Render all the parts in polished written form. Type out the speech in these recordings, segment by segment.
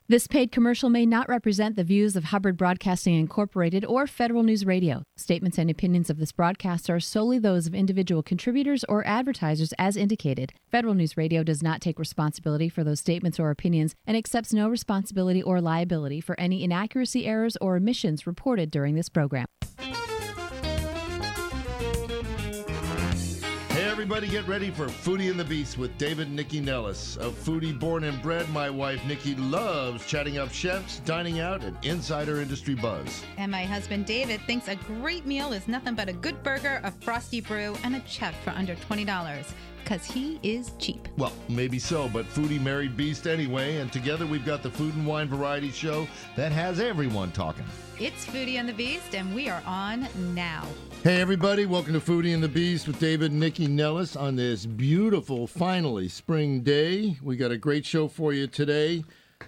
This paid commercial may not represent the views of Hubbard Broadcasting Incorporated or Federal News Radio. Statements and opinions of this broadcast are solely those of individual contributors or advertisers as indicated. Federal News Radio does not take responsibility for those statements or opinions and accepts no responsibility or liability for any inaccuracy, errors, or omissions reported during this program. Everybody get ready for Foodie and the Beast with David and Nikki Nellis. A foodie born and bred, my wife Nikki loves chatting up chefs, dining out, and insider industry buzz. And my husband David thinks a great meal is nothing but a good burger, a frosty brew, and a chef for under $20. Because he is cheap. Well, maybe so, but foodie married beast anyway, and together we've got the Food and Wine Variety Show that has everyone talking. It's Foodie and the Beast, and we are on now. Hey, everybody. Welcome to Foodie and the Beast with David and Nikki Nellis on this beautiful, finally, spring day. We got a great show for you today.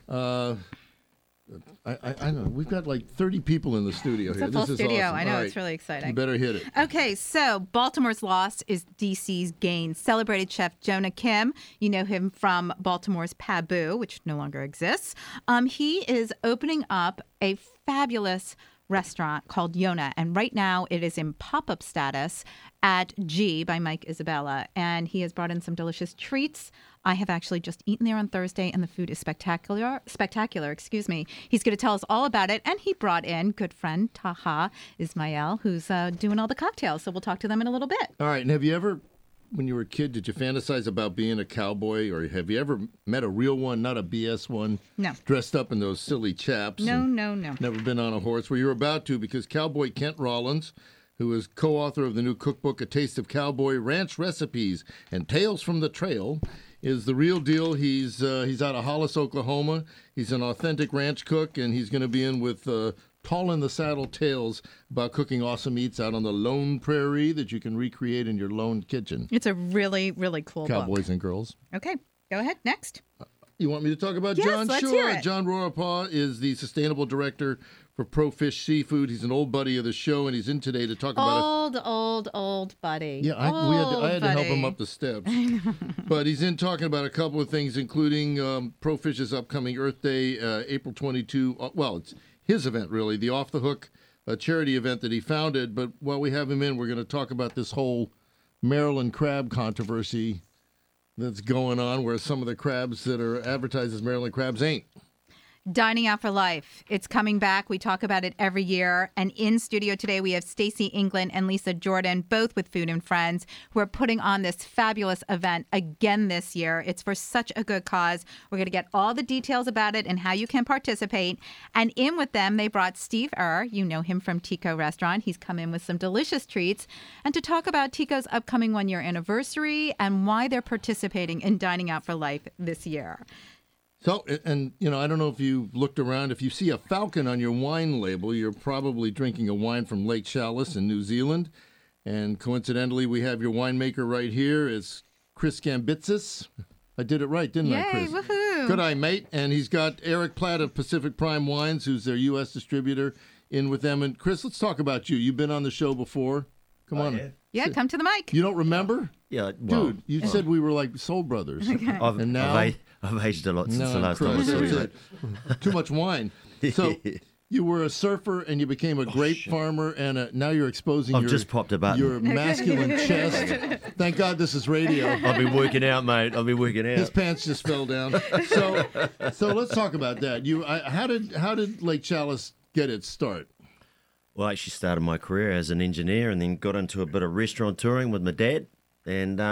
I know. We've got like 30 people in the studio here. It's a full this is studio. awesome. I know. All It's really exciting. You better hit it. Okay, so Baltimore's loss is DC's gain. Celebrated chef Jonah Kim, you know him from Baltimore's Pabu, which no longer exists. He is opening up a fabulous restaurant called Yona, and right now it is in pop-up status at G by Mike Isabella, and he has brought in some delicious treats. I have actually just eaten there on Thursday, and the food is spectacular. Excuse me. He's going to tell us all about it, and he brought in good friend Taha Ismail, who's doing all the cocktails. So we'll talk to them in a little bit. All right. And have you ever, when you were a kid, did you fantasize about being a cowboy, or have you ever met a real one, not a BS one? No. Dressed up in those silly chaps? No. Never been on a horse. Well, you're about to, because Cowboy Kent Rollins, who is co-author of the new cookbook, A Taste of Cowboy, Ranch Recipes and Tales from the Trail, is the real deal. He's out of Hollis, Oklahoma. He's an authentic ranch cook, and he's going to be in with Tall in the Saddle Tales about cooking awesome eats out on the Lone Prairie that you can recreate in your lone kitchen. It's a really, really cool Cowboys book. and girls. Okay, go ahead. Next. You want me to talk about Yes, John? let's Sure. hear it. John Rorapaw is the sustainable director for Pro Fish Seafood. He's an old buddy of the show, and he's in today to talk about it. Old buddy. Yeah, I had to help him up the steps. But he's in talking about a couple of things, including Pro Fish's upcoming Earth Day, April 22. Well, it's his event, really, the Off the Hook charity event that he founded. But while we have him in, we're going to talk about this whole Maryland crab controversy that's going on, where some of the crabs that are advertised as Maryland crabs ain't. Dining Out for Life. It's coming back. We talk about it every year. And in studio today, we have Stacey England and Lisa Jordan, both with Food and Friends, who are putting on this fabulous event again this year. It's for such a good cause. We're going to get all the details about it and how you can participate. And in with them, they brought Steve You know him from Tico Restaurant. He's come in with some delicious treats. And to talk about Tico's upcoming one-year anniversary and why they're participating in Dining Out for Life this year. So, and, you know, I don't know if you've looked around. If you see a falcon on your wine label, you're probably drinking a wine from Lake Chalice in New Zealand. And coincidentally, we have your winemaker right here. It's Chris Gambitsis. I did it right, didn't I, Chris? Yay, woohoo. Good eye, mate. And he's got Eric Platt of Pacific Prime Wines, who's their U.S. distributor, in with them. And, Chris, let's talk about you. You've been on the show before. Come on. Yeah, come to the mic. You don't remember? Yeah, well, Dude, you said we were like soul brothers. Okay. And now... I've aged a lot since the last time I Chris, saw that's you. it. Too much wine. So you were a surfer and you became a grape farmer, and now you're exposing I've just popped a button. your masculine chest. Thank God this is radio. I've been working out, mate. I've been working His out. pants just fell down. So let's talk about that. How did Lake Chalice get its start? Well, I actually started my career as an engineer and then got into a bit of restaurant touring with my dad. And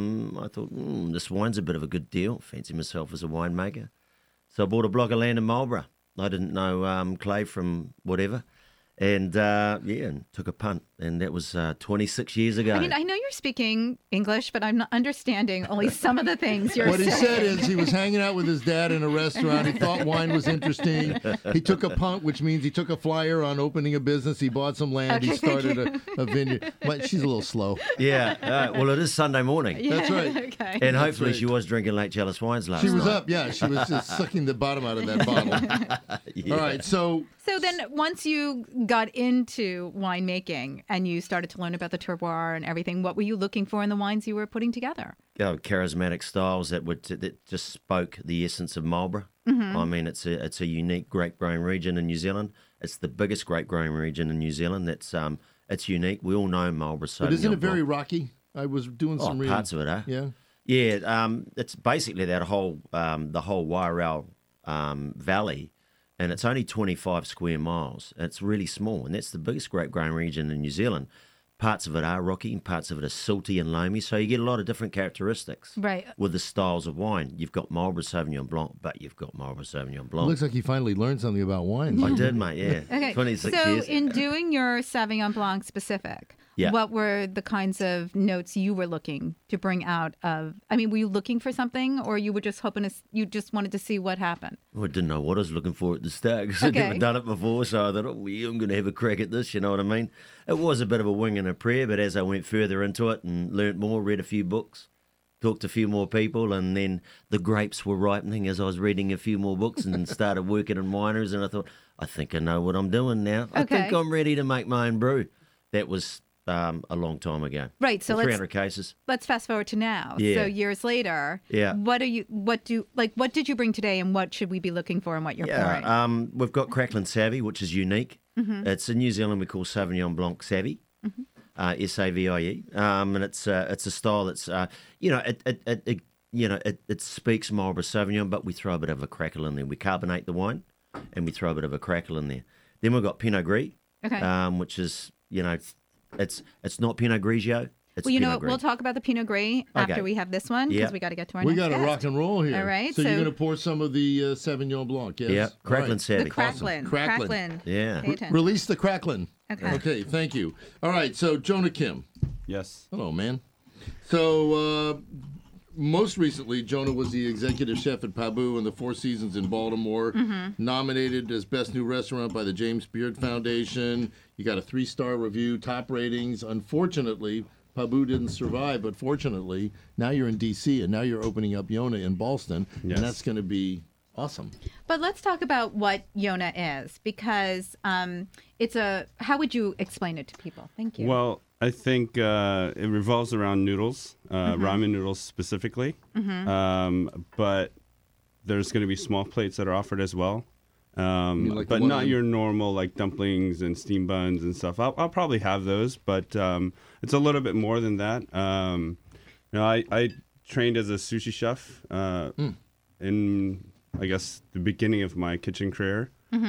I thought, this wine's a bit of a good deal. Fancy myself as a winemaker. So I bought a block of land in Marlborough. I didn't know clay from whatever. And, and took a punt. And that was 26 years ago. I mean, I know you're speaking English, but I'm not understanding only some of the things you're What saying. he said is he was hanging out with his dad in a restaurant. He thought wine was interesting. He took a punt, which means he took a flyer on opening a business. He bought some land. He started a vineyard. But she's a little slow. Yeah. Well, it is Sunday morning. Yeah, That's right. Okay. And hopefully right. she was drinking Lake Chalice wines last She night. was up, yeah. She was just sucking the bottom out of that bottle. Yeah. All right, so So then once you got into winemaking and you started to learn about the terroir and everything, what were you looking for in the wines you were putting together? Charismatic styles that just spoke the essence of Marlborough. I mean, it's a unique grape growing region in New Zealand. It's the biggest grape growing region in New Zealand. It's unique. We all know Marlborough Sauvignon But isn't it very Blanc. rocky? I was doing some reading. Parts of it are. Yeah. Yeah, it's basically that whole the whole Wairau Valley, and it's only 25 square miles. It's really small, and that's the biggest grape growing region in New Zealand. Parts of it are rocky, and parts of it are silty and loamy, so you get a lot of different characteristics Right. with the styles of wine. You've got Marlborough Sauvignon Blanc, but you've got Marlborough Sauvignon Blanc. Looks like you finally learned something about wine. I did, mate, yeah. Okay. 26 so years. in doing your Sauvignon Blanc specific, Yeah. what were the kinds of notes you were looking to bring out of? I mean, were you looking for something, or you were just hoping you just wanted to see what happened? I didn't know what I was looking for at the start because I'd Okay. never done it before. So I thought, oh, yeah, I'm going to have a crack at this. You know what I mean? It was a bit of a wing and a prayer, but as I went further into it and learnt more, read a few books, talked to a few more people, and then the grapes were ripening as I was reading a few more books and started working in wineries. And I thought, I think I know what I'm doing now. I think Okay. I'm ready to make my own brew. That was a long time ago. Right. So 300 cases. let's fast forward to now. Yeah. So years later. Yeah. What did you bring today, and what should we be looking for in what you're pouring? We've got Crackling Savvy, which is unique. It's in New Zealand we call Sauvignon Blanc Savvy, Savie, and it's a style that's it speaks Marlborough Sauvignon, but we throw a bit of a crackle in there. We carbonate the wine, and we throw a bit of a crackle in there. Then we've got Pinot Gris, Okay. which is it's not Pinot Grigio. It's Well, you know Pinot what? Gris. We'll talk about the Pinot Gris after Okay. we have this one, because Yeah. we got to get to our We next got to guest. rock and roll here. All right, So, you're so- going to pour some of the Sauvignon Blanc, yes? Yeah, All Crackling right. Savvy. The Cracklin. Cracklin. Cracklin. Yeah. Pay attention. Release the Cracklin. Okay. Okay, thank you. All right, so Jonah Kim. Yes. Hello, man. So, most recently, Jonah was the executive chef at Pabu in the Four Seasons in Baltimore, nominated as Best New Restaurant by the James Beard Foundation. You got a 3-star review, top ratings. Unfortunately, Pabu didn't survive, but fortunately, now you're in D.C., and now you're opening up Yona in Ballston, Yes. and that's going to be awesome. But let's talk about what Yona is, because how would you explain it to people? Thank you. Well, I think it revolves around noodles, ramen noodles specifically. But there's going to be small plates that are offered as well. mean like the But one not on- your normal like dumplings and steam buns and stuff. I'll probably have those, but it's a little bit more than that. I trained as a sushi chef in, I guess, the beginning of my kitchen career.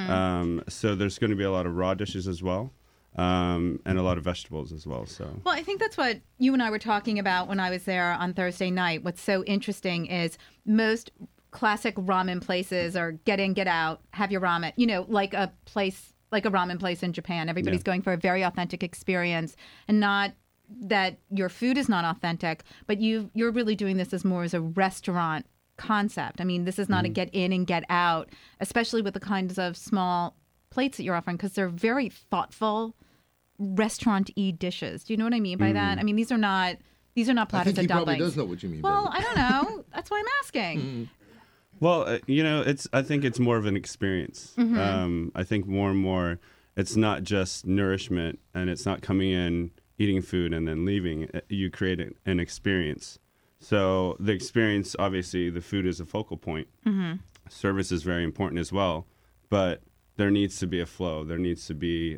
So there's going to be a lot of raw dishes as well, and a lot of vegetables as well. So Well, I think that's what you and I were talking about when I was there on Thursday night. What's so interesting is most classic ramen places are get in, get out, have your ramen, like a ramen place in Japan. Everybody's Yeah. going for a very authentic experience, and not that your food is not authentic, but you're really doing this as more as a restaurant concept. I mean, this is not a get in and get out, especially with the kinds of small plates that you're offering, because they're very thoughtful restaurant-y dishes. Do you know what I mean by that? I mean, these are not I platters think he of probably dumplings. does know what you mean. Well, by I don't know. That's why I'm asking. Well, I think it's more of an experience. I think more and more, it's not just nourishment, and it's not coming in, eating food, and then leaving. You create an experience. So the experience, obviously, the food is a focal point. Service is very important as well, but there needs to be a flow. There needs to be,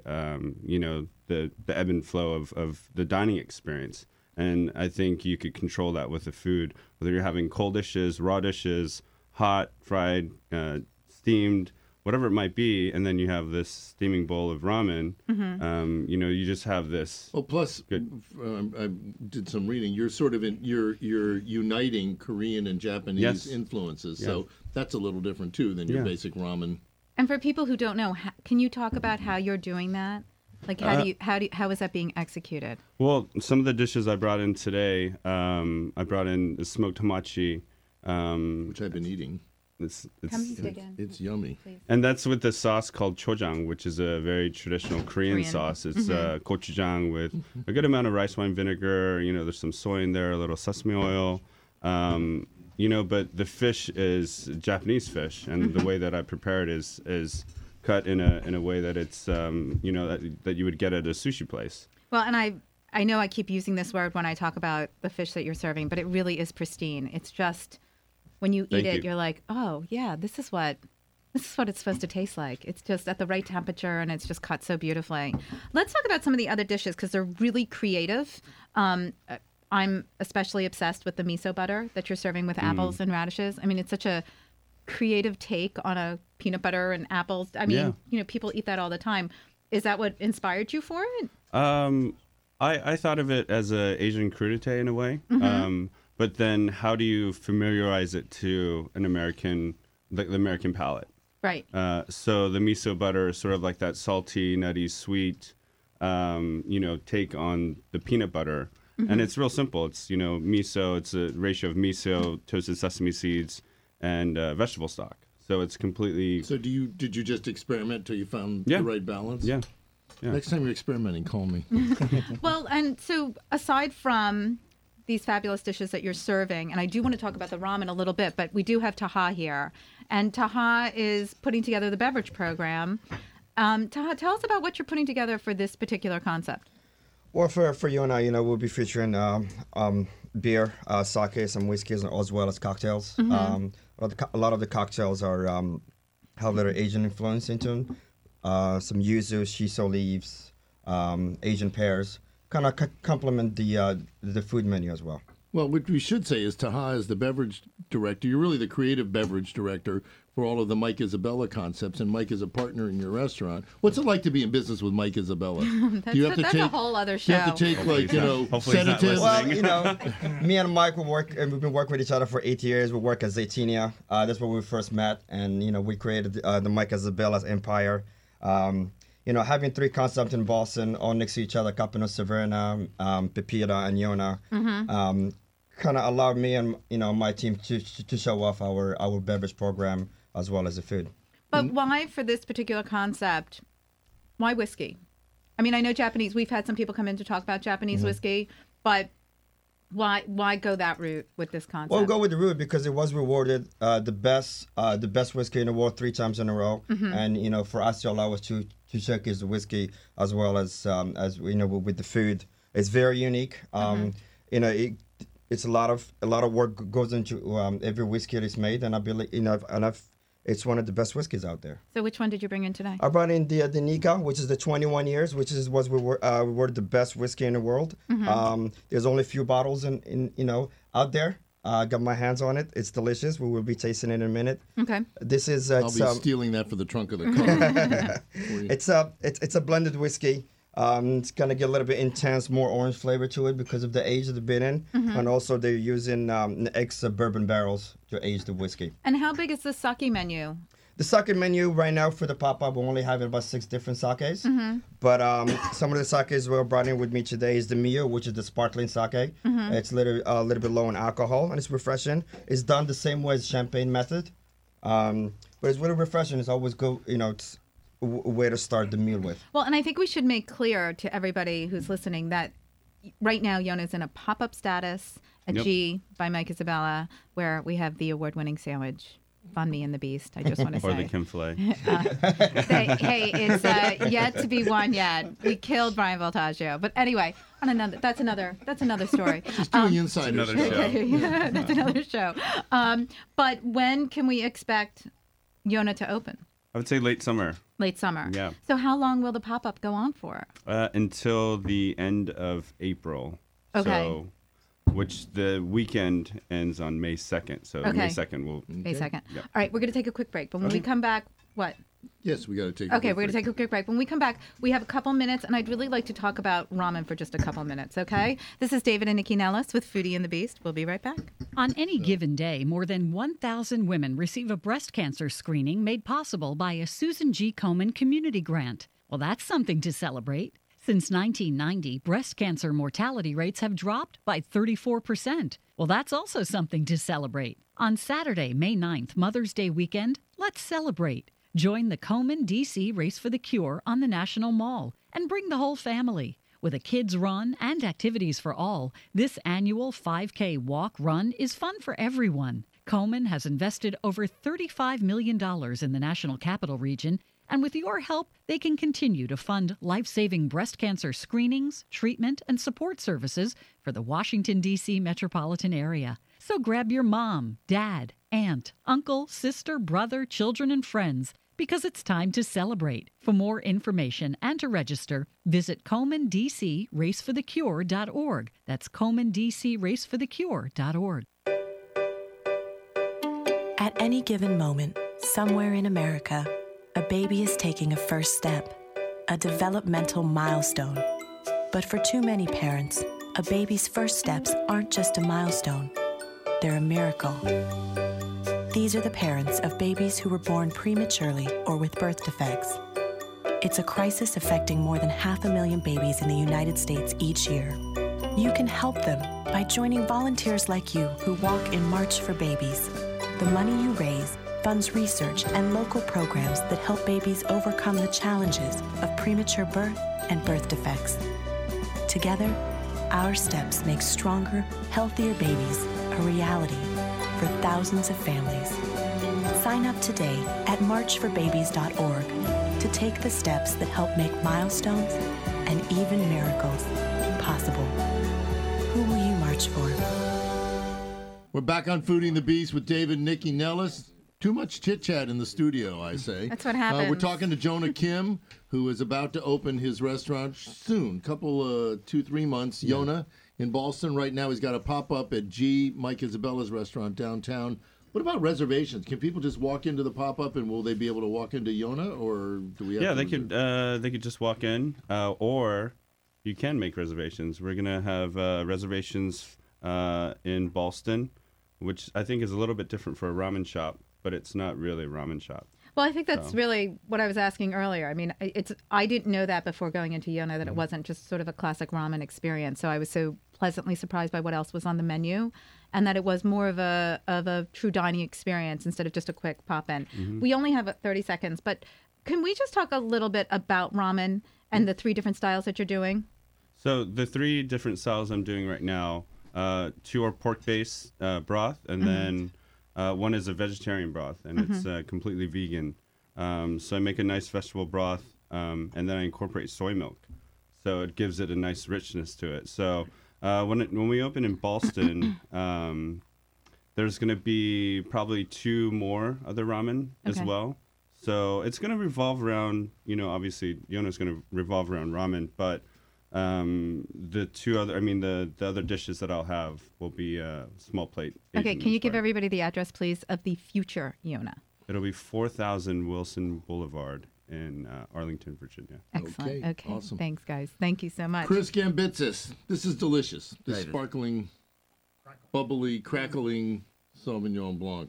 the ebb and flow of the dining experience. And I think you could control that with the food, whether you're having cold dishes, raw dishes, hot, fried, steamed, whatever it might be, and then you have this steaming bowl of ramen. You just have this. Well, plus, Good. I did some reading. You're sort of you're uniting Korean and Japanese Yes. influences, Yeah. so that's a little different too than your Yeah. basic ramen. And for people who don't know, can you talk about how you're doing that? Like, how is that being executed? Well, some of the dishes I brought in today, I brought in the smoked hamachi. Which I've been eating. Come dig in. It's yummy. And that's with the sauce called chojang, which is a very traditional Korean sauce. It's gochujang with a good amount of rice wine vinegar. There's some soy in there, a little sesame oil. But the fish is Japanese fish, and the way that I prepare it is cut in a way that it's that you would get at a sushi place. Well, and I know I keep using this word when I talk about the fish that you're serving, but it really is pristine. It's just when you eat it, you're like, oh yeah, this is what it's supposed to taste like. It's just at the right temperature, and it's just cut so beautifully. Let's talk about some of the other dishes because they're really creative. I'm especially obsessed with the miso butter that you're serving with apples and radishes. I mean, it's such a creative take on a peanut butter and apples. I mean, people eat that all the time. Is that what inspired you for it? I thought of it as a Asian crudité in a way. But then how do you familiarize it to an American, the American palate? Right. So the miso butter is sort of like that salty, nutty, sweet, take on the peanut butter. And it's real simple. It's, miso, it's a ratio of miso, toasted sesame seeds, and vegetable stock. So it's completely... So did you just experiment till you found the right balance? Yeah. Next time you're experimenting, call me. Well, and so aside from these fabulous dishes that you're serving, and I do want to talk about the ramen a little bit, but we do have Taha here. And Taha is putting together the beverage program. Taha, tell us about what you're putting together for this particular concept. Well, for you and I, we'll be featuring beer, sake, some whiskeys, as well as cocktails. A lot of the cocktails are have a little Asian influence into them. Some yuzu, shiso leaves, Asian pears, kind of complement the food menu as well. Well, what we should say is Taha is the beverage director. You're really the creative beverage director for all of the Mike Isabella concepts, and Mike is a partner in your restaurant. What's it like to be in business with Mike Isabella? Do you have to take a whole other show. You have to take sedatives. Well, me and Mike we've been working with each other for 8 years. We work at Zaytinia. That's where we first met, and we created the Mike Isabella's empire. Having 3 concepts in Boston, all next to each other, Capano Severna, Pepita, and Yona, kind of allowed me and my team to show off our beverage program as well as the food. But why, for this particular concept, why whiskey? I mean, I know Japanese. We've had some people come in to talk about Japanese whiskey, but why go that route with this concept? Well, go with the route because it was rewarded the best whiskey in the world 3 times in a row, and for us to allow us to showcase the whiskey as well as with the food, it's very unique. It's a lot of work goes into every whiskey that is made, and I believe it's one of the best whiskeys out there. So which one did you bring in today? I brought in the Nika, which is the 21 years, which was we were the best whiskey in the world. There's only a few bottles in out there. I got my hands on it. It's delicious. We will be tasting it in a minute. Okay. This is I'll be stealing that for the trunk of the car. It's a blended whiskey. It's gonna get a little bit intense, more orange flavor to it because of the age that they've been in, and also they're using ex-bourbon barrels to age the whiskey. And how big is the sake menu? The sake menu right now for the pop-up, we're only having about 6 different sakes. But some of the sakes we brought in with me today is the Mio, which is the sparkling sake. It's a little bit low in alcohol, and it's refreshing. It's done the same way as champagne method, but it's really refreshing. It's always good, it's a way to start the meal with. Well, and I think we should make clear to everybody who's listening that right now Yona's in a pop-up status at G by Mike Isabella, where we have the award-winning sandwich. Banh Mi and the Beast, I just want to say. Or the Kim Filet. Hey, it's yet to be won yet. We killed Brian Voltaggio. But anyway, that's another story. She's doing insider show. That's another show. But when can we expect Yona to open? I would say late summer. Late summer. Yeah. So how long will the pop-up go on for? Until the end of April. Okay. So, which the weekend ends on May 2nd. So May 2nd will... May 2nd. Yeah. All right, we're going to take a quick break. But when we come back, what? Yes, we got to take Okay, we're going to take a quick break. When we come back, we have a couple minutes, and I'd really like to talk about ramen for just a couple minutes, okay? This is David and Nikki Nellis with Foodie and the Beast. We'll be right back. On any given day, more than 1,000 women receive a breast cancer screening made possible by a Susan G. Komen community grant. Well, that's something to celebrate. Since 1990, breast cancer mortality rates have dropped by 34%. Well, that's also something to celebrate. On Saturday, May 9th, Mother's Day weekend, let's celebrate. Join the Komen DC Race for the Cure on the National Mall and bring the whole family. With a kids' run and activities for all, this annual 5K walk-run is fun for everyone. Komen has invested over $35 million in the National Capital Region And with your help, they can continue to fund life-saving breast cancer screenings, treatment, and support services for the Washington, D.C. metropolitan area. So grab your mom, dad, aunt, uncle, sister, brother, children, and friends, because it's time to celebrate. For more information and to register, visit KomenDCRaceForTheCure.org. That's KomenDCRaceForTheCure.org. At any given moment, somewhere in America, a baby is taking a first step, a developmental milestone. But for too many parents, a baby's first steps aren't just a milestone, they're a miracle. These are the parents of babies who were born prematurely or with birth defects. It's a crisis affecting more than 500,000 babies in the United States each year. You can help them by joining volunteers like you who walk in March for Babies. The money you raise funds research and local programs that help babies overcome the challenges of premature birth and birth defects. Together, our steps make stronger, healthier babies a reality for thousands of families. Sign up today at marchforbabies.org to take the steps that help make milestones and even miracles possible. Who will you march for? We're back on Fooding the Beast with David and Nikki Nellis. Too much chit-chat in the studio, I say. That's what happens. We're talking to Jonah Kim, who is about to open his restaurant soon, couple 2-3 months. Yeah. Yonah in Ballston right now. He's got a pop-up at G. Mike Isabella's restaurant downtown. What about reservations? Can people just walk into the pop-up, and will they be able to walk into Yonah, or do we have? Yeah, they could just walk in, or you can make reservations. We're gonna have reservations in Ballston, which I think is a little bit different for a ramen shop, but it's not really a ramen shop. Well, I think that's really what I was asking earlier. I mean, I didn't know that before going into Yonah, that it wasn't just sort of a classic ramen experience. So I was so pleasantly surprised by what else was on the menu, and that it was more of a true dining experience instead of just a quick pop-in. Mm-hmm. We only have 30 seconds, but can we just talk a little bit about ramen and the 3 different styles that you're doing? So the 3 different styles I'm doing right now, 2 are pork-based broth, and then one is a vegetarian broth, and it's completely vegan. So I make a nice vegetable broth, and then I incorporate soy milk. So it gives it a nice richness to it. So when we open in Ballston, there's going to be probably 2 more other ramen as well. So it's going to revolve around, obviously Yonah's going to revolve around ramen, but the other dishes that I'll have will be a small plate. Okay, can you give everybody the address, please, of the future Yonah? It'll be 4000 Wilson Boulevard in Arlington, Virginia. Excellent. Okay. Awesome. Thanks, guys. Thank you so much. Chris Gambitsis, this is delicious. This David. Sparkling, bubbly, crackling Sauvignon Blanc.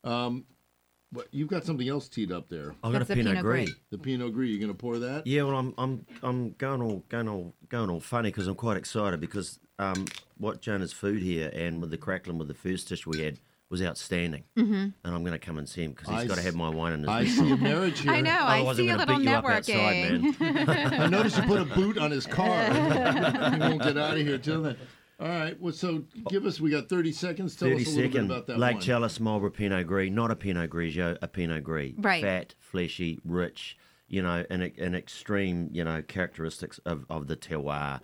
You've got something else teed up there. I've got a Pinot Gris. The Pinot Gris. You going to pour that? Yeah, well, I'm going all funny because I'm quite excited because what Jonah's food here and with the crackling with the first dish we had was outstanding. Mm-hmm. And I'm going to come and see him because he's got to have my wine in his I see a marriage here. I know. I see a little networking. Man. I noticed you put a boot on his car. He won't get out of here till then. All right. Well, so we got 30 seconds. Tell us a little bit about that Lake wine. Chalice Marlborough Pinot Gris, not a Pinot Grigio, a Pinot Gris. Right. Fat, fleshy, rich, and extreme, characteristics of the terroir.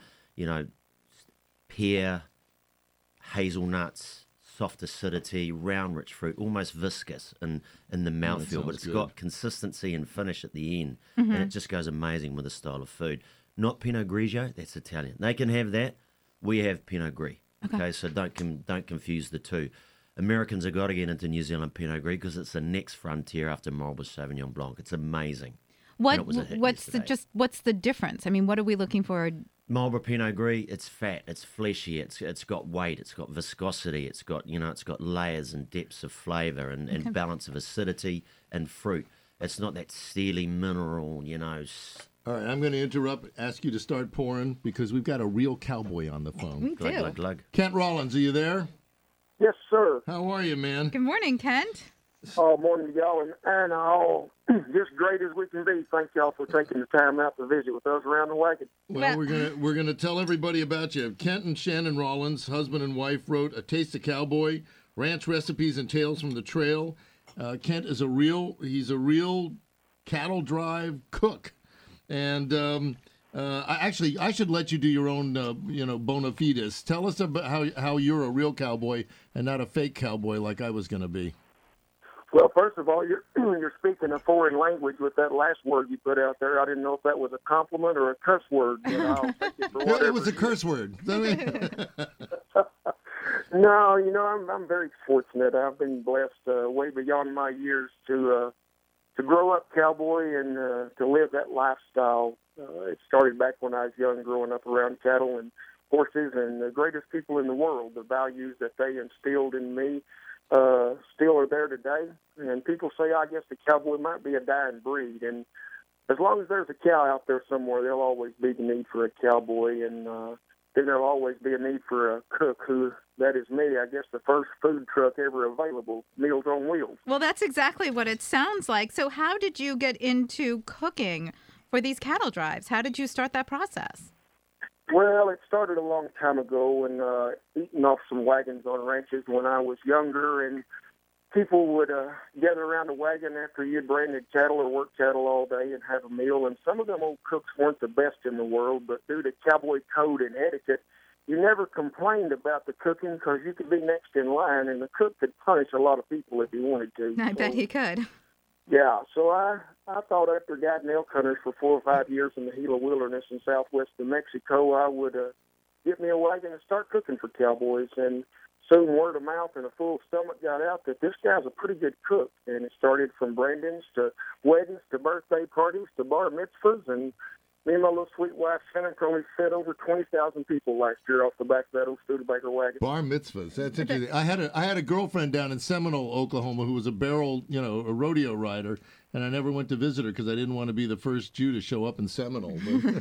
Pear, hazelnuts, soft acidity, round, rich fruit, almost viscous in the mouthfeel, but it's got consistency and finish at the end, and it just goes amazing with this style of food. Not Pinot Grigio, that's Italian. They can have that. We have Pinot Gris. Okay, so don't confuse the two. Americans have got to get into New Zealand Pinot Gris because it's the next frontier after Marlborough Sauvignon Blanc. It's amazing. What's the difference? I mean, what are we looking for? Marlborough Pinot Gris, it's fat, it's fleshy, it's got weight, it's got viscosity, it's got layers and depths of flavour and balance of acidity and fruit. It's not that steely mineral, All right, I'm going to interrupt, ask you to start pouring because we've got a real cowboy on the phone. We do. Glug, glug. Kent Rollins, are you there? Yes, sir. How are you, man? Good morning, Kent. Morning to y'all, and all just great as we can be. Thank y'all for taking the time out to visit with us around the wagon. Well, we're gonna tell everybody about you. Kent and Shannon Rollins, husband and wife, wrote A Taste of Cowboy, Ranch Recipes and Tales from the Trail. Kent is he's a real Cattle Drive Cook. And I should let you do your own, bona fides. Tell us about how you're a real cowboy and not a fake cowboy like I was going to be. Well, first of all, you're speaking a foreign language with that last word you put out there. I didn't know if that was a compliment or a curse word, but I'll take it for whatever. It was a curse word. No, I'm very fortunate. I've been blessed way beyond my years to grow up cowboy and to live that lifestyle. It started back when I was young, growing up around cattle and horses and the greatest people in the world. The values that they instilled in me still are there today. And people say, I guess the cowboy might be a dying breed. And as long as there's a cow out there somewhere, there'll always be the need for a cowboy. And then there'll always be a need for a cook who, that is me, I guess the first food truck ever available, Meals on Wheels. Well, that's exactly what it sounds like. So how did you get into cooking for these cattle drives? How did you start that process? Well, it started a long time ago and eating off some wagons on ranches when I was younger, and people would gather around a wagon after you'd branded cattle or worked cattle all day and have a meal. And some of them old cooks weren't the best in the world, but due to cowboy code and etiquette, you never complained about the cooking because you could be next in line, and the cook could punish a lot of people if he wanted to. I bet he could. Yeah, so I thought after guiding elk hunters for 4 or 5 years in the Gila Wilderness in southwest New Mexico, I would get me a wagon and start cooking for cowboys. And soon word of mouth and a full stomach got out that this guy's a pretty good cook. And it started from brandings to weddings to birthday parties to bar mitzvahs. And me and my little sweet wife, Shannon, probably fed over 20,000 people last year off the back of that old Studebaker wagon. Bar mitzvahs. That's interesting. I had a girlfriend down in Seminole, Oklahoma, who was a a rodeo rider, and I never went to visit her because I didn't want to be the first Jew to show up in Seminole.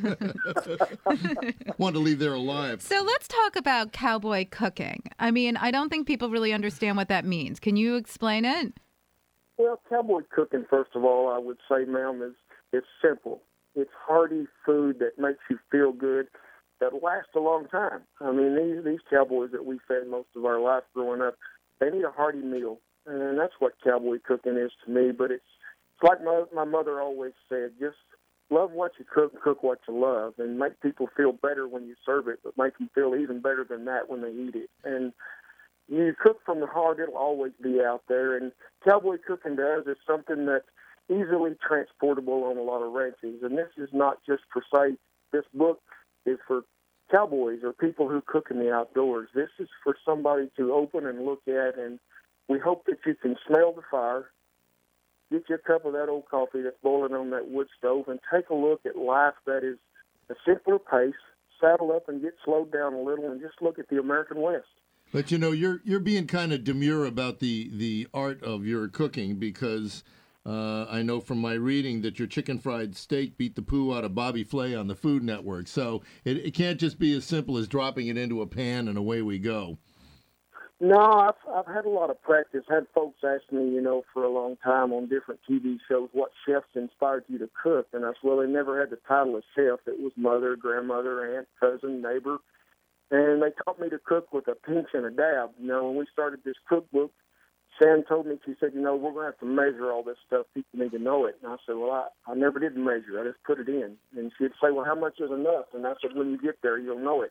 Wanted to leave there alive. So let's talk about cowboy cooking. I mean, I don't think people really understand what that means. Can you explain it? Well, cowboy cooking, first of all, I would say, ma'am, it's simple. It's hearty food that makes you feel good, that lasts a long time. I mean, these cowboys that we fed most of our life growing up, they need a hearty meal, and that's what cowboy cooking is to me. But it's like my mother always said, just love what you cook what you love, and make people feel better when you serve it, but make them feel even better than that when they eat it. And you cook from the heart, it'll always be out there. And cowboy cooking to us is something that's easily transportable on a lot of ranches. And this is not just for, say, this book is for cowboys or people who cook in the outdoors. This is for somebody to open and look at, and we hope that you can smell the fire, get you a cup of that old coffee that's boiling on that wood stove, and take a look at life that is a simpler pace, saddle up and get slowed down a little, and just look at the American West. But, you're being kind of demure about the art of your cooking because I know from my reading that your chicken fried steak beat the poo out of Bobby Flay on the Food Network. So it can't just be as simple as dropping it into a pan and away we go. No, I've had a lot of practice. Had folks ask me, for a long time on different TV shows, what chefs inspired you to cook? And I said, well, they never had the title of chef. It was mother, grandmother, aunt, cousin, neighbor. And they taught me to cook with a pinch and a dab. When we started this cookbook, Sam told me, she said, we're going to have to measure all this stuff. People need to know it. And I said, well, I never did measure. I just put it in. And she'd say, well, how much is enough? And I said, when you get there, you'll know it.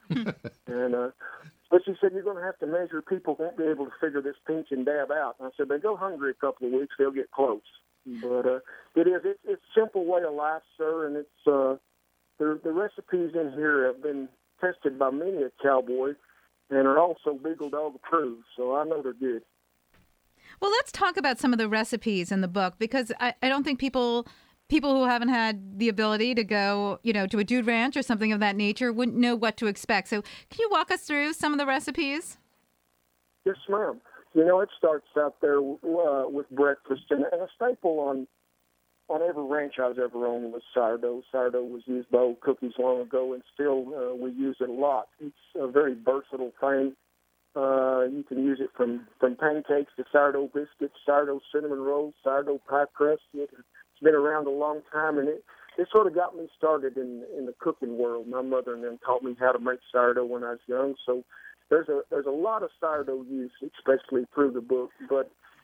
But she said, you're going to have to measure. People won't be able to figure this pinch and dab out. And I said, they go hungry a couple of weeks, they'll get close. But it's a simple way of life, sir. And it's the recipes in here have been tested by many a cowboy and are also Beagle Dog approved. So I know they're good. Well, let's talk about some of the recipes in the book, because I don't think people who haven't had the ability to go, to a dude ranch or something of that nature wouldn't know what to expect. So can you walk us through some of the recipes? Yes, ma'am. It starts out there with breakfast, and a staple on every ranch I was ever on was sourdough. Sourdough was used by old cookies long ago, and still we use it a lot. It's a very versatile thing. You can use it from pancakes to sourdough biscuits, sourdough cinnamon rolls, sourdough pie crust. It's been around a long time, and it sort of got me started in the cooking world. My mother and them taught me how to make sourdough when I was young, so there's a lot of sourdough use, especially through the book. But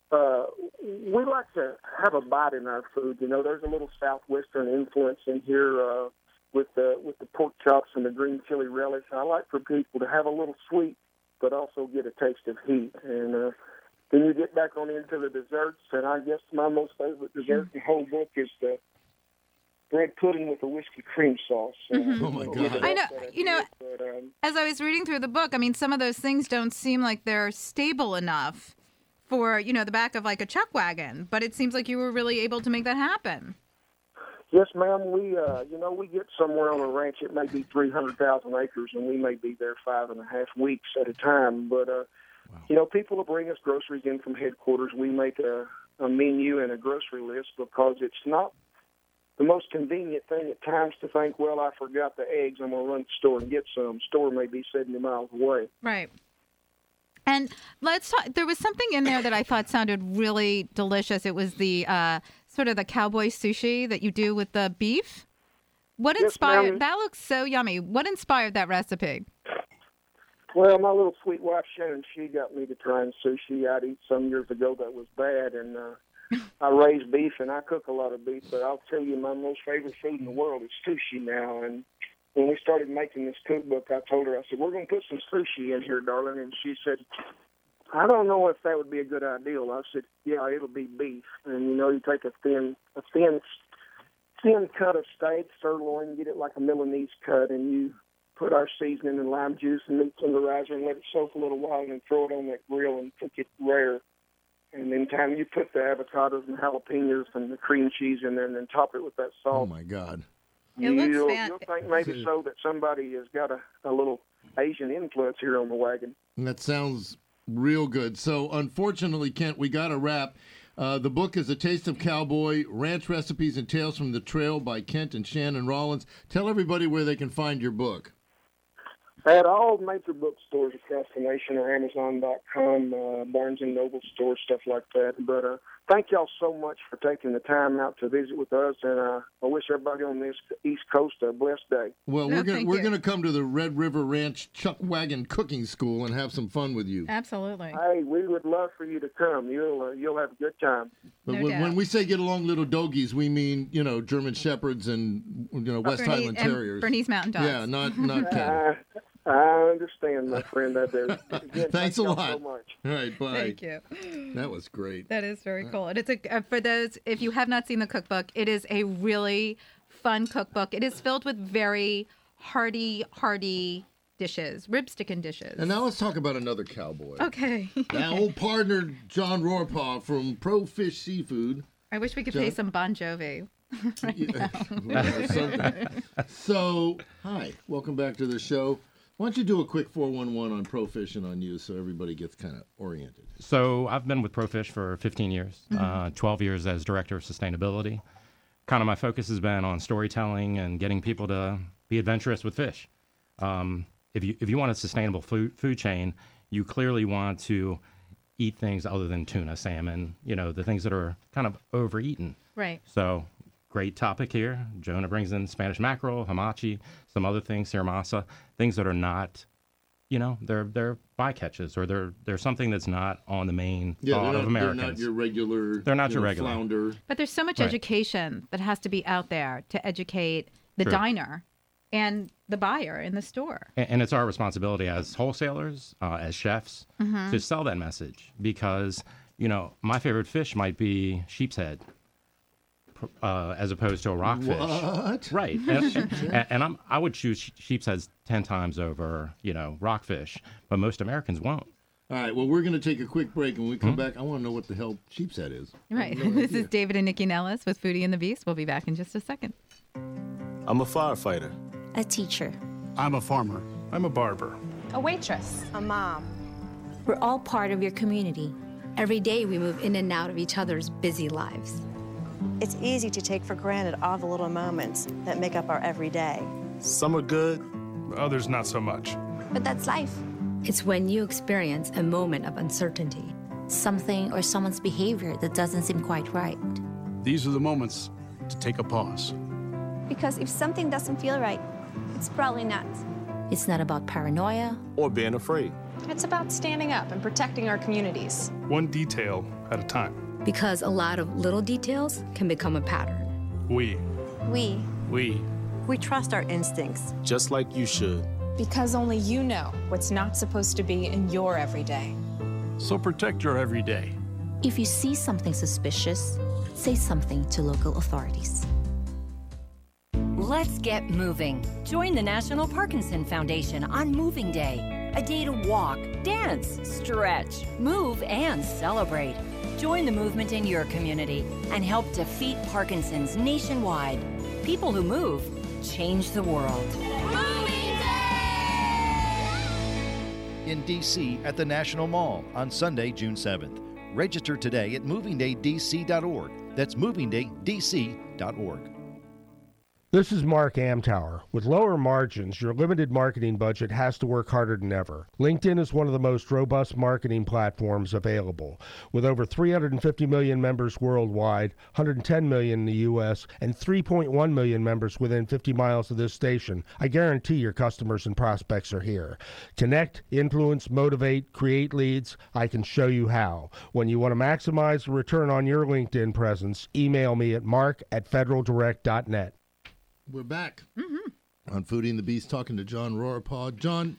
we like to have a bite in our food. You know, there's a little Southwestern influence in here with the pork chops and the green chili relish. I like for people to have a little sweet, but also get a taste of heat. And then you get back on into the desserts, and I guess my most favorite dessert in the whole book is the bread pudding with the whiskey cream sauce. Oh, my God. I know, as I was reading through the book, I mean, some of those things don't seem like they're stable enough for, the back of like a chuck wagon, but it seems like you were really able to make that happen. Yes, ma'am. We get somewhere on a ranch. It may be 300,000 acres, and we may be there 5.5 weeks at a time. But, people will bring us groceries in from headquarters. We make a menu and a grocery list because it's not the most convenient thing at times to think, well, I forgot the eggs. I'm going to run to the store and get some. Store may be 70 miles away. Right. And let's talk. There was something in there that I thought sounded really delicious. It was the sort of the cowboy sushi that you do with the beef. What inspired? Ma'am. That looks so yummy. What inspired that recipe? Well, my little sweet wife Sharon, she got me to trying sushi. I'd eat some years ago that was bad, and I raise beef and I cook a lot of beef. But I'll tell you, my most favorite food in the world is sushi now. And when we started making this cookbook, I told her, I said, we're going to put some sushi in here, darling. And she said, I don't know if that would be a good idea. I said, yeah, it'll be beef. And, you take a thin cut of steak, sirloin, get it like a Milanese cut, and you put our seasoning and lime juice and meat tenderizer and let it soak a little while and then throw it on that grill and cook it rare. And then time you put the avocados and jalapenos and the cream cheese in there and then top it with that sauce. Oh, my God. You'll think maybe so that somebody has got a little Asian influence here on the wagon. That sounds real good. So, unfortunately, Kent, we got to wrap. The book is A Taste of Cowboy, Ranch Recipes and Tales from the Trail by Kent and Shannon Rollins. Tell everybody where they can find your book. At all major bookstores across the nation or Amazon.com, Barnes & Noble stores, stuff like that. But thank y'all so much for taking the time out to visit with us, and I wish everybody on this East Coast a blessed day. Well, we're going to come to the Red River Ranch Chuck Wagon Cooking School and have some fun with you. Absolutely. Hey, we would love for you to come. You'll have a good time. But when we say get along little dogies, we mean, German Shepherds and, West Highland Terriers. Bernese Mountain Dogs. Yeah, not Ken. I understand, my friend. I do. Again, Thanks a lot. So much. All right, bye. Thank you. That was great. That is very cool. And it's for those, if you have not seen the cookbook, it is a really fun cookbook. It is filled with very hearty dishes, rib sticking dishes. And now let's talk about another cowboy. Okay. Our old partner, John Rohrpaw from Pro Fish Seafood. I wish we could play some Bon Jovi. So, hi, welcome back to the show. Why don't you do a quick 411 on ProFish and on you so everybody gets kind of oriented? So I've been with ProFish for 15 years, 12 years as Director of Sustainability. Kind of my focus has been on storytelling and getting people to be adventurous with fish. If you want a sustainable food chain, you clearly want to eat things other than tuna, salmon, the things that are kind of overeaten. Right. So great topic here. Jonah brings in Spanish mackerel, hamachi, some other things, siramasa, things that are not, they're bycatches or they're something that's not on the main thought of Americans. They're not your regular. They're not your regular flounder. But there's so much education that has to be out there to educate the diner and the buyer in the store. And it's our responsibility as wholesalers, as chefs, to sell that message because, my favorite fish might be sheep's head. As opposed to a rockfish. What? Right. And I would choose sheep's heads 10 times over, rockfish, but most Americans won't. All right, well, we're going to take a quick break, and when we come back, I want to know what the hell sheep's head is. Right. This is David and Nikki Nellis with Foodie and the Beast. We'll be back in just a second. I'm a firefighter. A teacher. I'm a farmer. I'm a barber. A waitress. A mom. We're all part of your community. Every day we move in and out of each other's busy lives. It's easy to take for granted all the little moments that make up our everyday. Some are good, others not so much. But that's life. It's when you experience a moment of uncertainty. Something or someone's behavior that doesn't seem quite right. These are the moments to take a pause. Because if something doesn't feel right, it's probably not. It's not about paranoia or being afraid. It's about standing up and protecting our communities. One detail at a time. Because a lot of little details can become a pattern. We We trust our instincts. Just like you should. Because only you know what's not supposed to be in your everyday. So protect your everyday. If you see something suspicious, say something to local authorities. Let's get moving. Join the National Parkinson Foundation on Moving Day. A day to walk, dance, stretch, move, and celebrate. Join the movement in your community and help defeat Parkinson's nationwide. People who move change the world. In D.C. at the National Mall on Sunday, June 7th. Register today at movingdaydc.org. That's movingdaydc.org. This is Mark Amtower. With lower margins, your limited marketing budget has to work harder than ever. LinkedIn is one of the most robust marketing platforms available. With over 350 million members worldwide, 110 million in the U.S., and 3.1 million members within 50 miles of this station, I guarantee your customers and prospects are here. Connect, influence, motivate, create leads. I can show you how. When you want to maximize the return on your LinkedIn presence, email me at mark@federaldirect.net. We're back on Foodie and the Beast, talking to John Rohrpaugh. John,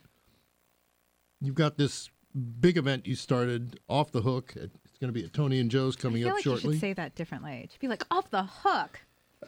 you've got this big event you started, Off the Hook. It's going to be at Tony and Joe's coming up shortly. You should say that differently. It should be like off the hook.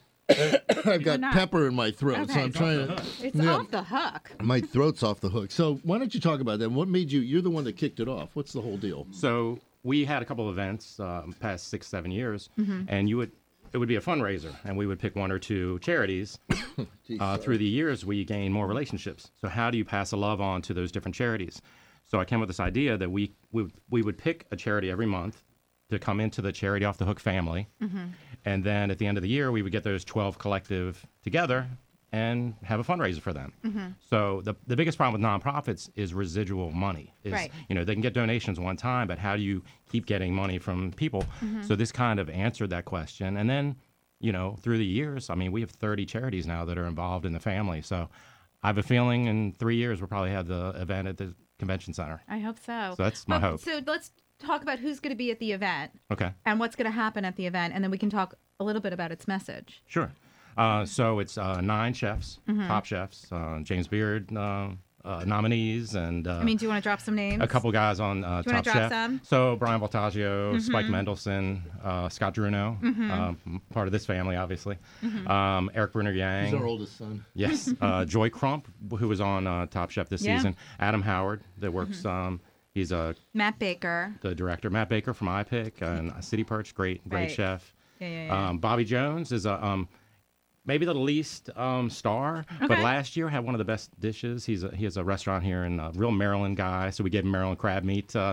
I've got pepper in my throat, so I'm trying to. It's off the hook. My throat's off the hook. So why don't you talk about that? What made you? You're the one that kicked it off. What's the whole deal? So we had a couple of events past 6-7 years, and it would be a fundraiser, and we would pick one or two charities. Through the years, we gain more relationships. So how do you pass the love on to those different charities? So I came with this idea that we would pick a charity every month to come into the Charity Off the Hook family, and then at the end of the year, we would get those 12 collective together and have a fundraiser for them. So the biggest problem with nonprofits is residual money. They can get donations one time, but how do you keep getting money from people? So this kind of answered that question. And then, through the years, we have 30 charities now that are involved in the family. So I have a feeling in 3 years we'll probably have the event at the convention center. I hope so. So that's my hope. So let's talk about who's going to be at the event. Okay. And what's going to happen at the event, and then we can talk a little bit about its message. Sure. So it's 9 chefs, top chefs, James Beard nominees, and do you want to drop some names? A couple guys on Top Chef. Some? So Brian Voltaggio, Spike Mendelson, Scott Druno, part of this family, obviously. Eric Brunner Yang. He's our oldest son. Yes. Joy Crump, who was on Top Chef this season. Adam Howard, that works. He's Matt Baker, the director. Matt Baker from iPick and City Perch, great chef. Yeah. Bobby Jones is maybe the least star, but last year had one of the best dishes. He has a restaurant here, and a real Maryland guy, so we gave him Maryland crab meat to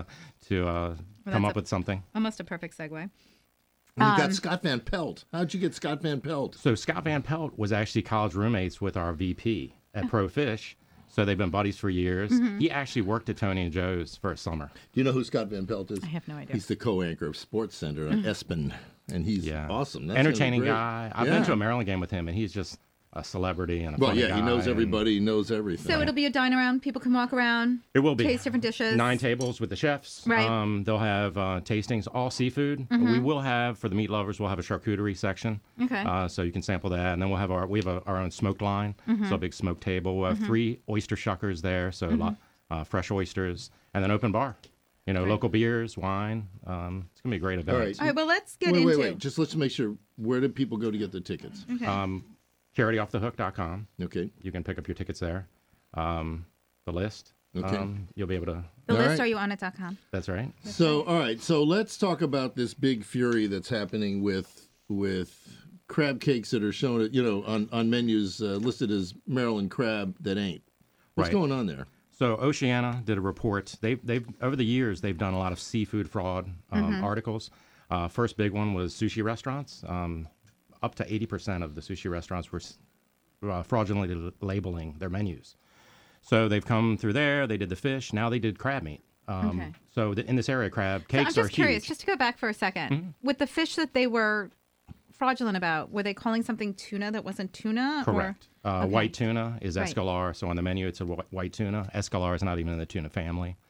come up with something. Almost a perfect segue. And you got Scott Van Pelt. How'd you get Scott Van Pelt? So Scott Van Pelt was actually college roommates with our VP at Pro Fish. So they've been buddies for years. He actually worked at Tony and Joe's for a summer. Do you know who Scott Van Pelt is? I have no idea. He's the co-anchor of Sports Center on ESPN, and he's awesome. That's entertaining really guy. I've been to a Maryland game with him, and he's just a celebrity and a funny guy. He knows everybody. He knows everything. So it'll be a dine around. People can walk around. It will be. Taste different dishes. 9 tables with the chefs. Right. They'll have tastings, all seafood. We will have, for the meat lovers, we'll have a charcuterie section. Okay. So you can sample that. And then we'll have our own smoked line. So a big smoked table. We'll have 3 oyster shuckers there. So a lot, fresh oysters. And then open bar. Local beers, wine. It's going to be a great event. All right, well, let's get into... Wait. Just let's make sure. Where do people go to get the tickets? Okay. CharityOffTheHook.com. Okay. You can pick up your tickets there. The list. Okay. You'll be able to... The list, are you on it.com? That's right. All right. So let's talk about this big fury that's happening with crab cakes that are shown, on menus listed as Maryland crab that ain't. What's going on there? So Oceana did a report. They've over the years they've done a lot of seafood fraud articles. First big one was sushi restaurants. Up to 80% of the sushi restaurants were fraudulently labeling their menus. So they've come through there. They did the fish. Now they did crab meat. So in this area, crab cakes are huge. I'm just curious, just to go back for a second. With the fish that they were fraudulent about, were they calling something tuna that wasn't tuna? Correct. White tuna is escolar. So on the menu, it's a white tuna. Escolar is not even in the tuna family.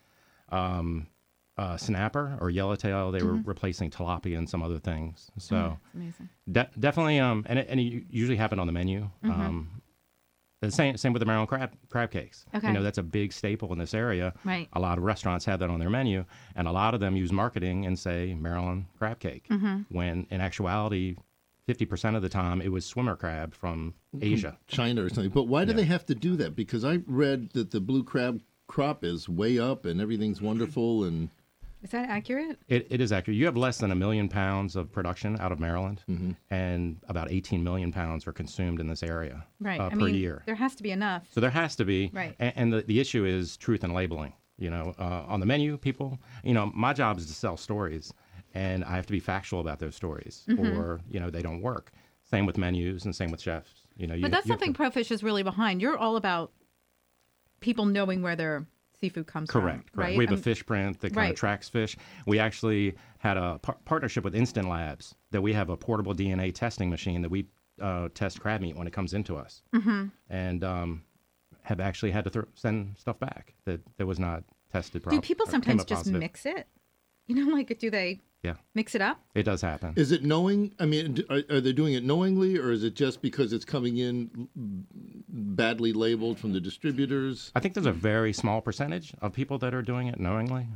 snapper or yellowtail. They were replacing tilapia and some other things. So amazing. Definitely, and it usually happened on the menu. The same with the Maryland crab cakes. Okay. You know, that's a big staple in this area. Right. A lot of restaurants have that on their menu, and a lot of them use marketing and say Maryland crab cake, when in actuality, 50% of the time it was swimmer crab from Asia. China or something. But why do they have to do that? Because I read that the blue crab crop is way up and everything's wonderful and... Is that accurate? It is accurate. You have less than 1 million pounds of production out of Maryland, and about 18 million pounds are consumed in this area per year. There has to be enough. So there has to be. Right. And the issue is truth and labeling. You know, on the menu, people, you know, my job is to sell stories, and I have to be factual about those stories, or, you know, they don't work. Same with menus and same with chefs. You know, But that's something ProFish is really behind. You're all about people knowing where their seafood comes from. Correct. Right? We have a fish print that kind of tracks fish. We actually had a partnership with Instant Labs that we have a portable DNA testing machine that we test crab meat when it comes into us, and have actually had to send stuff back that was not tested properly. Do people sometimes just mix it? You know, like, do they mix it up? It does happen. Is it knowing? I mean, are they doing it knowingly, or is it just because it's coming in badly labeled from the distributors? I think there's a very small percentage of people that are doing it knowingly,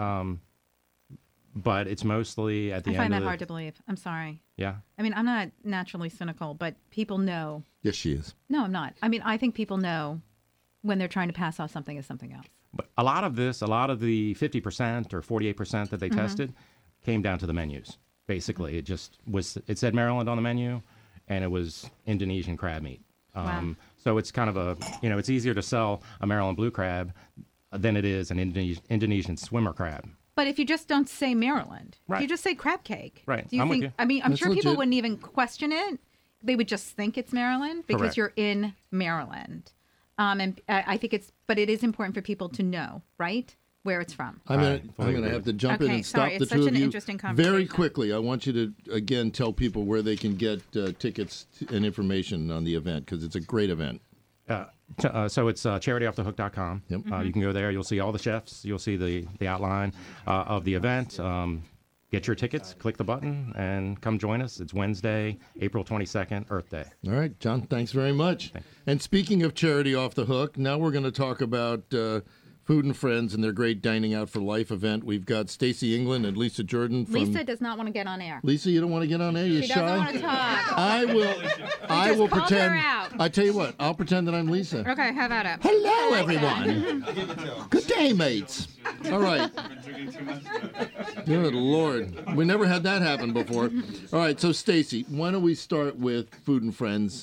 but it's mostly at the end. I find that hard to believe. I'm sorry. Yeah. I mean, I'm not naturally cynical, but people know. Yes, she is. No, I'm not. I mean, I think people know when they're trying to pass off something as something else. But a lot of the 50% or 48% that they tested came down to the menus. Basically, it said Maryland on the menu, and it was Indonesian crab meat. So it's kind of it's easier to sell a Maryland blue crab than it is an Indonesian swimmer crab. But if you just don't say Maryland, Right. if you just say crab cake, Right. do you I'm with think? you. I mean, I'm That's sure people legit. wouldn't even question it. They would just think it's Maryland because Correct. you're in Maryland. I think but it is important for people to know, right, where it's from. I'm going to have to jump in Okay, and stop sorry, the it's two such of an you interesting very conversation. quickly. I want you to, again, tell people where they can get tickets and information on the event, because it's a great event. So it's CharityOffTheHook.com. Yep. You can go there. You'll see all the chefs. You'll see the outline of the event. Get your tickets, click the button, and come join us. It's Wednesday, April 22nd, Earth Day. All right, John, thanks very much. And speaking of Charity Off the Hook, now we're going to talk about Food and Friends and their great Dining Out for Life event. We've got Stacy England and Lisa Jordan from... Lisa does not want to get on air. Lisa, you don't want to get on air? You She shy? doesn't want to talk. I will called pretend. her out. I tell you what, I'll pretend that I'm Lisa. Okay, how about it? Hello, everyone. Good day, mates. All right. Good Lord. We never had that happen before. All right, so Stacy, why don't we start with Food and Friends?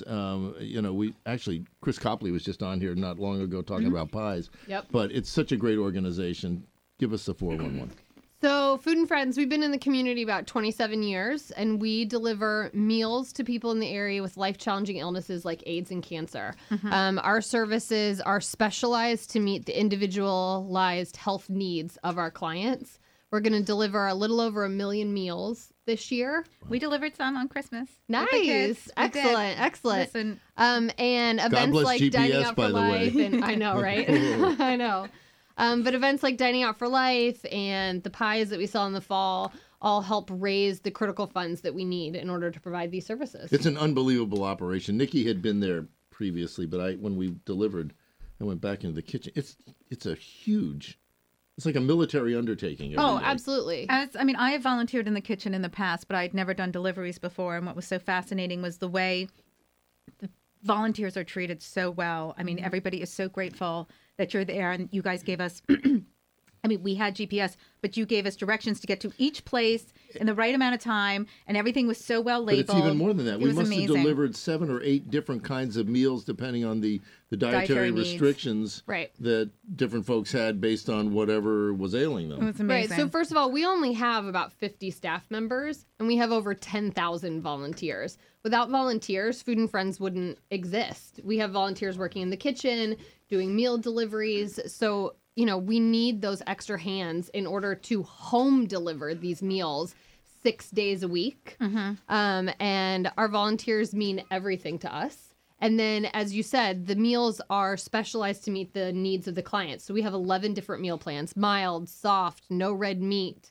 Chris Copley was just on here not long ago talking about pies. Yep. But it's such a great organization. Give us the 411. So, Food and Friends, we've been in the community about 27 years, and we deliver meals to people in the area with life-challenging illnesses like AIDS and cancer. Our services are specialized to meet the individualized health needs of our clients. We're going to deliver a little over 1 million meals this year. We delivered some on Christmas. Nice. With the kids. We did. Excellent. Listen, And events bless like GPS, Dining Out by for the way. Life. And I know, right? I know. But events like Dining Out for Life and the pies that we sell in the fall all help raise the critical funds that we need in order to provide these services. It's an unbelievable operation. Nikki had been there previously, but when we delivered, I went back into the kitchen. It's a huge... It's like a military undertaking. every day. Absolutely. I have volunteered in the kitchen in the past, but I'd never done deliveries before. And what was so fascinating was the way the volunteers are treated so well. I mean, everybody is so grateful that you're there, and you guys gave us. We had GPS, but you gave us directions to get to each place in the right amount of time, and everything was so well labeled. But it's even more than that. It We was must amazing. have delivered 7 or 8 different kinds of meals depending on the dietary needs. restrictions Right. that different folks had based on whatever was ailing them. It was amazing. Right. So first of all, we only have about 50 staff members, and we have over 10,000 volunteers. Without volunteers, Food and Friends wouldn't exist. We have volunteers working in the kitchen, doing meal deliveries. So, we need those extra hands in order to home deliver these meals 6 days a week. And our volunteers mean everything to us. And then, as you said, the meals are specialized to meet the needs of the clients. So we have 11 different meal plans: mild, soft, no red meat.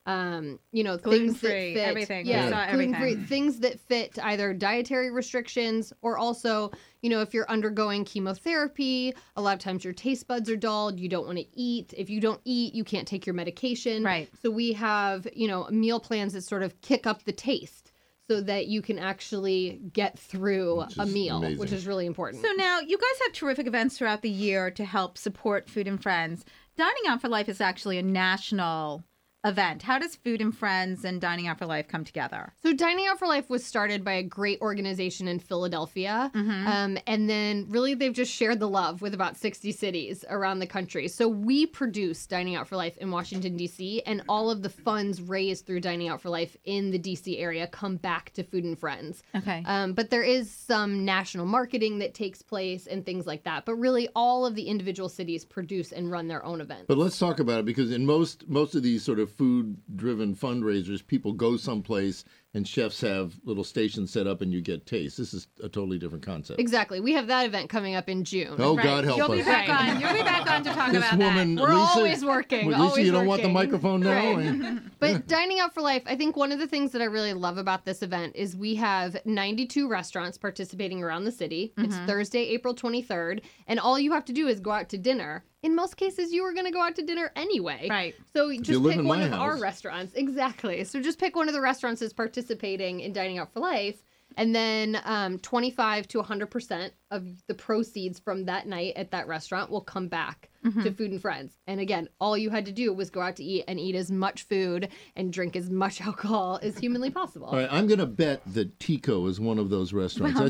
Things that fit everything. Yeah, gluten-free, things that fit either dietary restrictions or also, if you're undergoing chemotherapy, a lot of times your taste buds are dulled, you don't want to eat. If you don't eat, you can't take your medication. Right. So we have, meal plans that sort of kick up the taste so that you can actually get through a meal, which is really important. So now you guys have terrific events throughout the year to help support Food and Friends. Dining Out for Life is actually a national event. How does Food and Friends and Dining Out for Life come together? So Dining Out for Life was started by a great organization in Philadelphia. And then really they've just shared the love with about 60 cities around the country. So we produce Dining Out for Life in Washington, D.C., and all of the funds raised through Dining Out for Life in the D.C. area come back to Food and Friends. Okay. But there is some national marketing that takes place and things like that. But really all of the individual cities produce and run their own events. But let's talk about it, because in most of these sort of food-driven fundraisers, people go someplace and chefs have little stations set up and you get taste. This is a totally different concept. Exactly. We have that event coming up in June. Oh, right. God help You'll us. Be back on. You'll be back on to talk this about woman, that. We're Lisa, always working. Lisa, always you don't working. want the microphone now? Right. But Dining Out for Life, I think one of the things that I really love about this event is we have 92 restaurants participating around the city. It's Thursday, April 23rd. And all you have to do is go out to dinner. In most cases, you were going to go out to dinner anyway. Right. So just pick one of house. our restaurants. Exactly. So just pick one of the restaurants that's participating in Dining Out for Life. And then 25 to 100% of the proceeds from that night at that restaurant will come back to Food and Friends. And again, all you had to do was go out to eat and eat as much food and drink as much alcohol as humanly possible. All right, I'm going to bet that Tico is one of those restaurants. Well,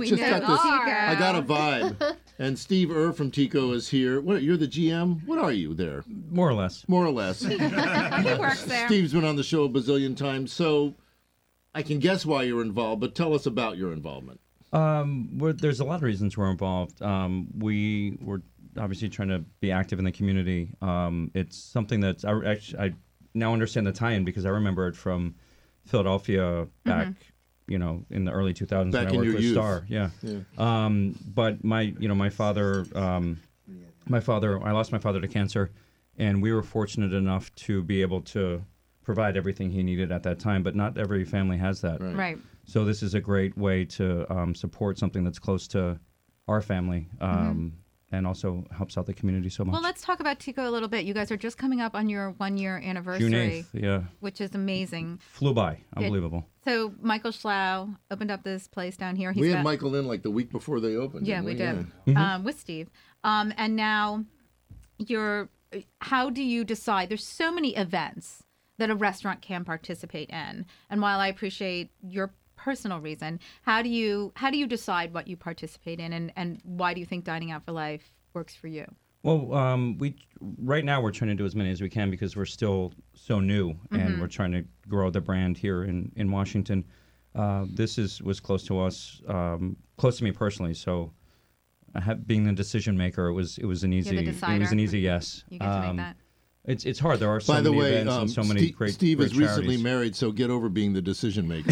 I got a vibe. And Steve from Tico is here. You're the GM? What are you there? More or less. More or less. He works there. Steve's been on the show a bazillion times, so I can guess why you're involved, but tell us about your involvement. There's a lot of reasons we're involved. We were obviously trying to be active in the community. It's something that I now understand the tie-in because I remember it from Philadelphia back, in the early 2000s back when I worked with youth. Star. Yeah. But my father, I lost my father to cancer, and we were fortunate enough to be able to provide everything he needed at that time, but not every family has that. Right. So this is a great way to support something that's close to our family and also helps out the community so much. Well, let's talk about Tico a little bit. You guys are just coming up on your 1-year anniversary. June 8th, yeah. Which is amazing. Flew by. Unbelievable. So Michael Schlau opened up this place down here. We had Michael in like the week before they opened. Yeah, we did. Yeah. With Steve. And now how do you decide? There's so many events that a restaurant can participate in. And while I appreciate your personal reason, how do you decide what you participate in, and why do you think Dining Out for Life works for you? Well, right now we're trying to do as many as we can because we're still so new, and we're trying to grow the brand here in Washington. This was close to us, close to me personally. So, being the decision maker, it was an easy yes. You get to make that. It's hard. There are so many events and so many great Steve is charities. recently married, so get over being the decision maker.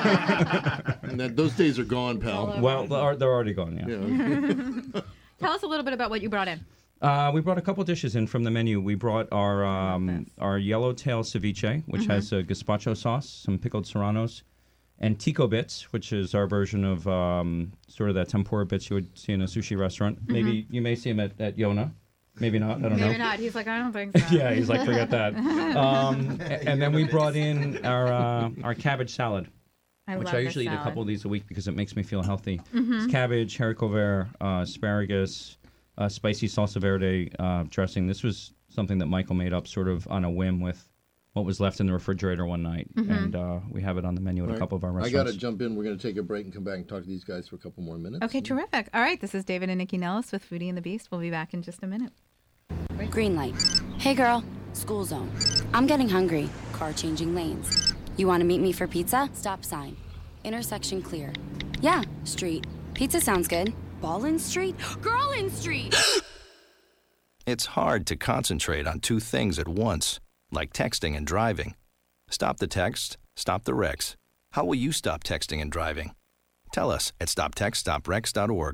And those days are gone, pal. Well, they're already gone, yeah. Tell us a little bit about what you brought in. We brought a couple dishes in from the menu. We brought our yellowtail ceviche, which has a gazpacho sauce, some pickled serranos, and Tico bits, which is our version of sort of that tempura bits you would see in a sushi restaurant. Maybe you may see them at Yona. Maybe not. I don't know. Maybe not. He's like, I don't think so. Yeah, he's like, forget that. And then we brought in our cabbage salad, which I usually eat a couple of these a week because it makes me feel healthy. It's cabbage, haricot vert, asparagus, spicy salsa verde dressing. This was something that Michael made up sort of on a whim with what was left in the refrigerator one night. And we have it on the menu at a couple of our restaurants. I got to jump in. We're going to take a break and come back and talk to these guys for a couple more minutes. Okay, terrific. All right, this is David and Nikki Nellis with Foodie and the Beast. We'll be back in just a minute. Green light. Hey girl, school zone. I'm getting hungry. Car changing lanes. You want to meet me for pizza? Stop sign. Intersection clear. Yeah, street. Pizza sounds good. Ball in street? Girl in street! It's hard to concentrate on two things at once, like texting and driving. Stop the text, stop the wrecks. How will you stop texting and driving? Tell us at stoptextstoprex.org.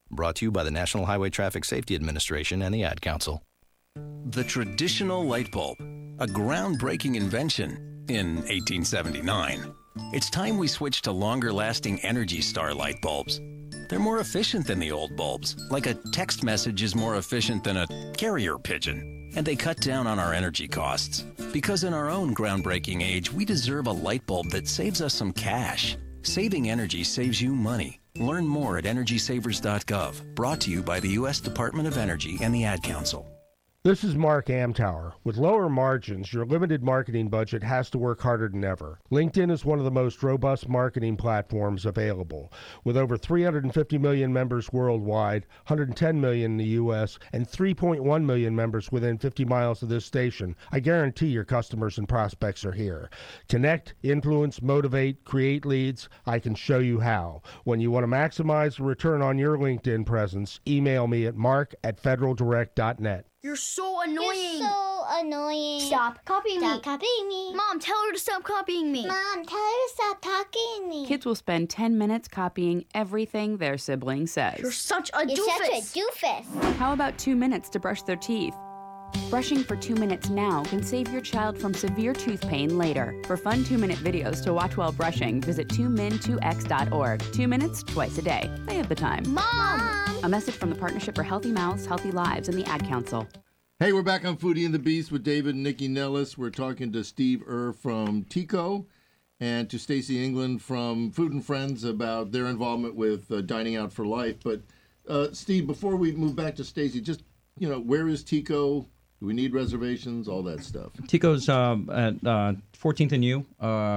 Brought to you by the National Highway Traffic Safety Administration and the Ad Council. The traditional light bulb, a groundbreaking invention in 1879. It's time we switch to longer-lasting Energy Star light bulbs. They're more efficient than the old bulbs, like a text message is more efficient than a carrier pigeon. And they cut down on our energy costs. Because in our own groundbreaking age, we deserve a light bulb that saves us some cash. Saving energy saves you money. Learn more at EnergySavers.gov. Brought to you by the U.S. Department of Energy and the Ad Council. This is Mark Amtower. With lower margins, your limited marketing budget has to work harder than ever. LinkedIn is one of the most robust marketing platforms available. With over 350 million members worldwide, 110 million in the U.S., and 3.1 million members within 50 miles of this station, I guarantee your customers and prospects are here. Connect, influence, motivate, create leads. I can show you how. When you want to maximize the return on your LinkedIn presence, email me at mark@federaldirect.net. You're so annoying. You're so annoying. Stop copying me. Stop copying me. Mom, tell her to stop copying me. Mom, tell her to stop talking to me. Kids will spend 10 minutes copying everything their sibling says. You're such a doofus. You're such a doofus. How about 2 minutes to brush their teeth? Brushing for 2 minutes now can save your child from severe tooth pain later. For fun 2-minute videos to watch while brushing, visit 2min2x.org. 2 minutes, twice a day. They have the time. Mom! A message from the Partnership for Healthy Mouths, Healthy Lives, and the Ad Council. Hey, we're back on Foodie and the Beast with David and Nikki Nellis. We're talking to Steve from Tico and to Stacy England from Food and Friends about their involvement with Dining Out for Life. But, Steve, before we move back to Stacy, just, where is Tico? Do we need reservations? All that stuff. Tico's at 14th and U.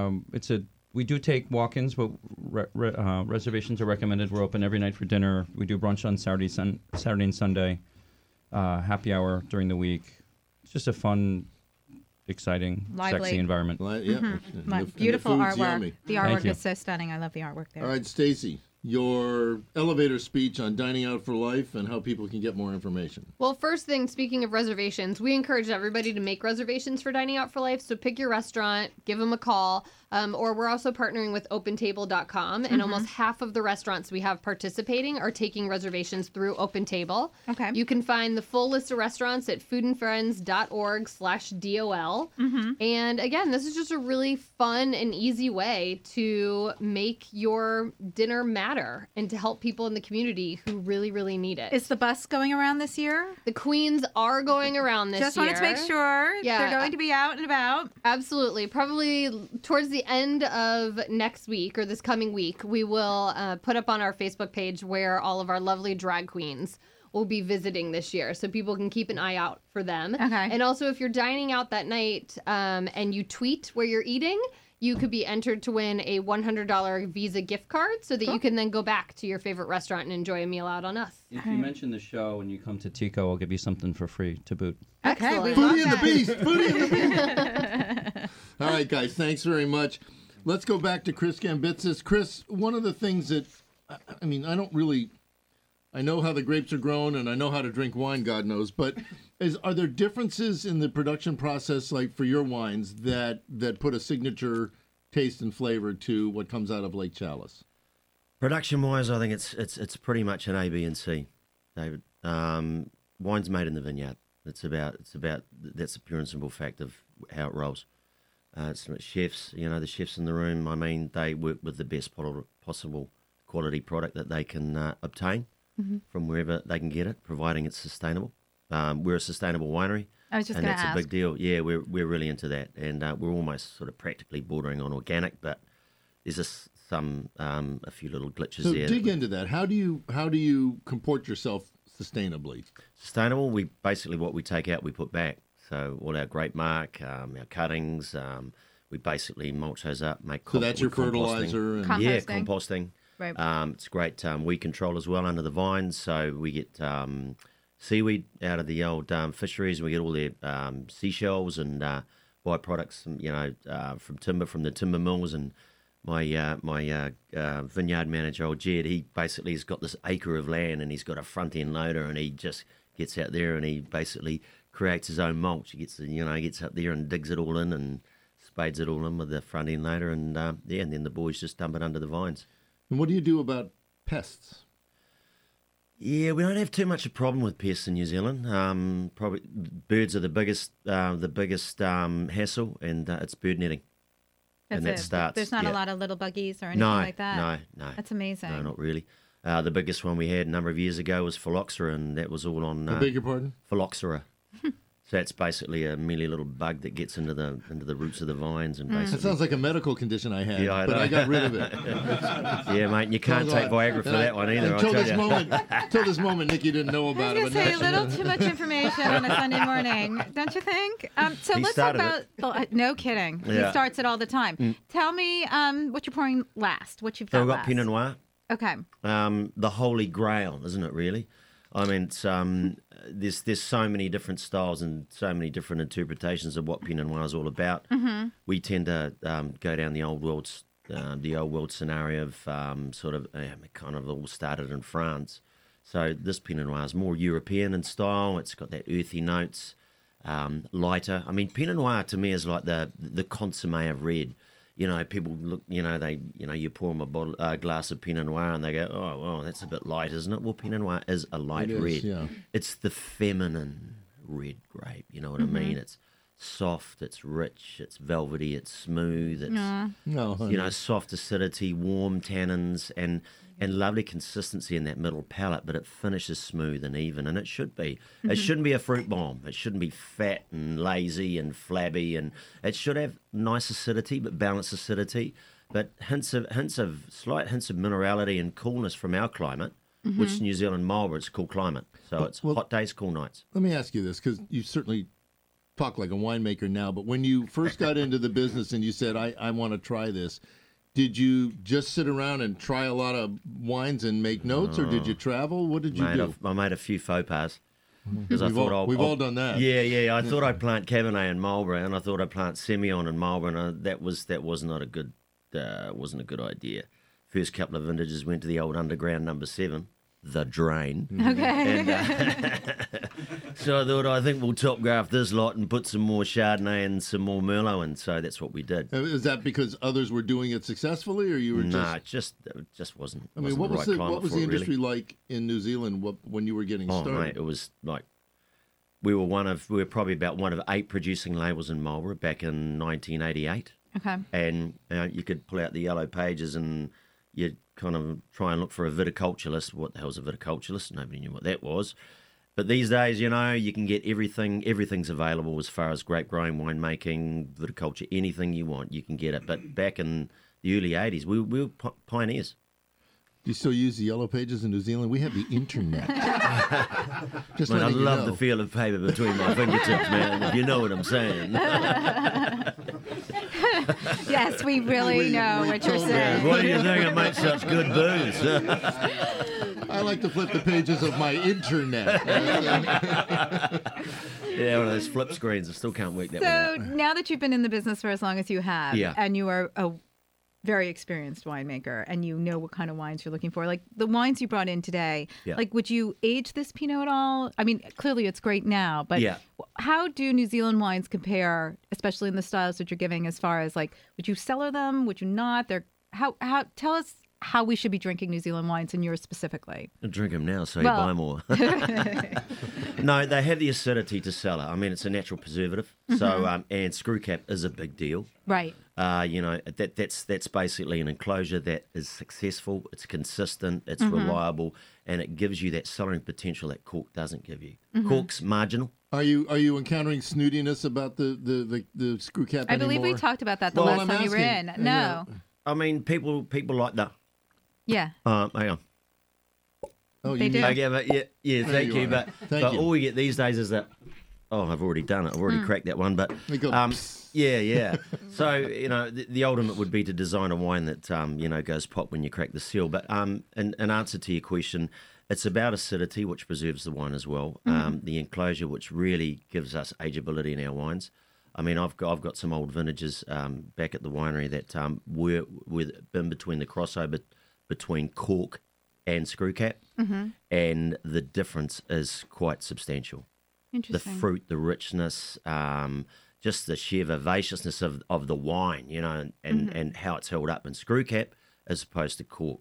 We do take walk-ins, but reservations are recommended. We're open every night for dinner. We do brunch on Saturday and Sunday. Happy hour during the week. It's just a fun, exciting, lively, sexy environment. Beautiful artwork. Yummy. The artwork is so stunning. I love the artwork there. All right, Stacy, your elevator speech on Dining Out for Life and how people can get more information. Well, first thing, speaking of reservations, we encourage everybody to make reservations for Dining Out for Life. So pick your restaurant, give them a call. Or we're also partnering with OpenTable.com, and almost half of the restaurants we have participating are taking reservations through OpenTable. Okay. You can find the full list of restaurants at foodandfriends.org/DOL. And again, this is just a really fun and easy way to make your dinner matter and to help people in the community who really, really need it. Is the bus going around this year? The Queens are going around this year. Just wanted to make sure they're going to be out and about. Absolutely. Probably towards the end of next week or this coming week, we will put up on our Facebook page where all of our lovely drag queens will be visiting this year, so people can keep an eye out for them. Okay. And also, if you're dining out that night and you tweet where you're eating, you could be entered to win a $100 Visa gift card so that you can then go back to your favorite restaurant and enjoy a meal out on us. If you mention the show and you come to Tico, I'll give you something for free to boot. Okay, we Foodie and the Beast! Foodie and the Beast! All right, guys, thanks very much. Let's go back to Chris Gambitsis. Chris, one of the things that, I know how the grapes are grown and I know how to drink wine, God knows, but are there differences in the production process, like for your wines, that put a signature taste and flavor to what comes out of Lake Chalice? Production-wise, I think it's pretty much an A, B, and C, David. Wine's made in the vineyard. It's about that's the pure and simple fact of how it rolls. It's chefs, the chefs in the room. I mean, they work with the best possible quality product that they can obtain from wherever they can get it, providing it's sustainable. We're a sustainable winery. I was just going to ask. And that's a big deal. Yeah, we're really into that, and we're almost sort of practically bordering on organic, but there's just a few little glitches so there. So dig into that. How do you comport yourself sustainably? Sustainable. We basically what we take out, we put back. So all our grape mark, our cuttings, we basically mulch those up, make so that's your fertilizer and composting. Right. It's great weed control as well under the vines. So we get seaweed out of the old fisheries. We get all their seashells and byproducts, from the timber mills. And my vineyard manager, old Jed, he basically has got this acre of land and he's got a front end loader and he just gets out there and he basically creates his own mulch. He gets up there and digs it all in and spades it all in with the front end loader and and then the boys just dump it under the vines. And what do you do about pests? Yeah, we don't have too much a problem with pests in New Zealand. Probably birds are the biggest hassle, and it's bird netting. That's and that it. starts. There's not a lot of little buggies or anything like that. No. That's amazing. No, not really. The biggest one we had a number of years ago was phylloxera, and that was all on. I beg your pardon? Phylloxera. So that's basically a mealy little bug that gets into the roots of the vines and basically. That sounds like a medical condition I had, Yeah, but I got rid of it. Yeah, mate, and you can't take Viagra for that one either. Until I'll this moment, Nikki didn't know about I it. was going to say a little too much information on a Sunday morning, don't you think? So He let's talk started about. No kidding. He Yeah. starts it all the time. Tell me what you're pouring last. What you've got So we've got last. Pinot Noir. Okay. The holy grail, isn't it? Really, I mean, it's there's so many different styles and so many different interpretations of what Pinot Noir is all about. Mm-hmm. We tend to go down the old world scenario of kind of all started in France. So this Pinot Noir is more European in style. It's got that earthy notes, lighter. I mean, Pinot Noir to me is like the consommé of red. You know, people look. You pour them a glass of Pinot Noir, and they go, "Oh, well, that's a bit light, isn't it?" Well, Pinot Noir is a light red. Yeah. It's the feminine red grape. You know what I mean? It's soft, it's rich, it's velvety, it's smooth. It's soft acidity, warm tannins, and lovely consistency in that middle palate. But it finishes smooth and even, and it should be. It shouldn't be a fruit bomb. It shouldn't be fat and lazy and flabby, and it should have nice acidity but balanced acidity. But slight hints of minerality and coolness from our climate, which New Zealand Marlborough, it's a cool climate. So it's hot days, cool nights. Let me ask you this, because you certainly talk like a winemaker now, but when you first got into the business and you said, I want to try this, did you just sit around and try a lot of wines and make notes, or did you travel? What did you do? I made a few faux pas. We've all done that. Yeah. I thought I'd plant Cabernet in Marlborough, and I thought I'd plant Semillon in Marlborough, and that was not a good, wasn't a good idea. First couple of vintages went to the old underground number 7. The Drain. Okay. And, so I think we'll top graft this lot and put some more Chardonnay and some more Merlot in. So that's what we did. Is that because others were doing it successfully, or you were just? It just wasn't. I mean, what was the industry like in New Zealand when you were getting started? Mate, it was like we were probably about one of 8 producing labels in Marlborough back in 1988. Okay. And you could pull out the yellow pages and you'd kind of try and look for a viticulturalist. What the hell's a viticulturalist? Nobody knew what that was. But these days, you can get everything. Everything's available as far as grape growing, winemaking, viticulture, anything you want, you can get it. But back in the early 80s, we were pioneers. Do you still use the yellow pages in New Zealand? We have the internet. Just man, I love the feel of paper between my fingertips, man, if you know what I'm saying. Yes, we really know what you're saying. Why do you think I make such good booze? I like to flip the pages of my internet. Yeah, one of those flip screens. I still can't work that one out. So now that you've been in the business for as long as you have, and you are a very experienced winemaker, and you know what kind of wines you're looking for, like the wines you brought in today, like would you age this Pinot at all? I mean, clearly it's great now, but how do New Zealand wines compare, especially in the styles that you're giving, as far as like, would you cellar them? Would you not? How tell us how we should be drinking New Zealand wines, and yours specifically. I drink them now, so you buy more. No, they have the acidity to cellar. I mean, it's a natural preservative. So, and screw cap is a big deal. Right. That's basically an enclosure that is successful. It's consistent. It's reliable, and it gives you that cellaring potential that cork doesn't give you. Cork's marginal. Are you encountering snootiness about the screw cap I believe we talked about that the last time you were in. No. I mean, people like that. Yeah. Hang on. Oh, they do. Okay, yeah. Thank you. But all we get these days is that. Oh, I've already done it. I've already cracked that one. But yeah. So the ultimate would be to design a wine that goes pop when you crack the seal. But in answer to your question, it's about acidity, which preserves the wine as well. The enclosure, which really gives us ageability in our wines. I mean, I've got some old vintages back at the winery that were been between the crossover between cork and screw cap, and the difference is quite substantial. Interesting. The fruit, the richness, just the sheer vivaciousness of the wine, and how it's held up in screw cap as opposed to cork.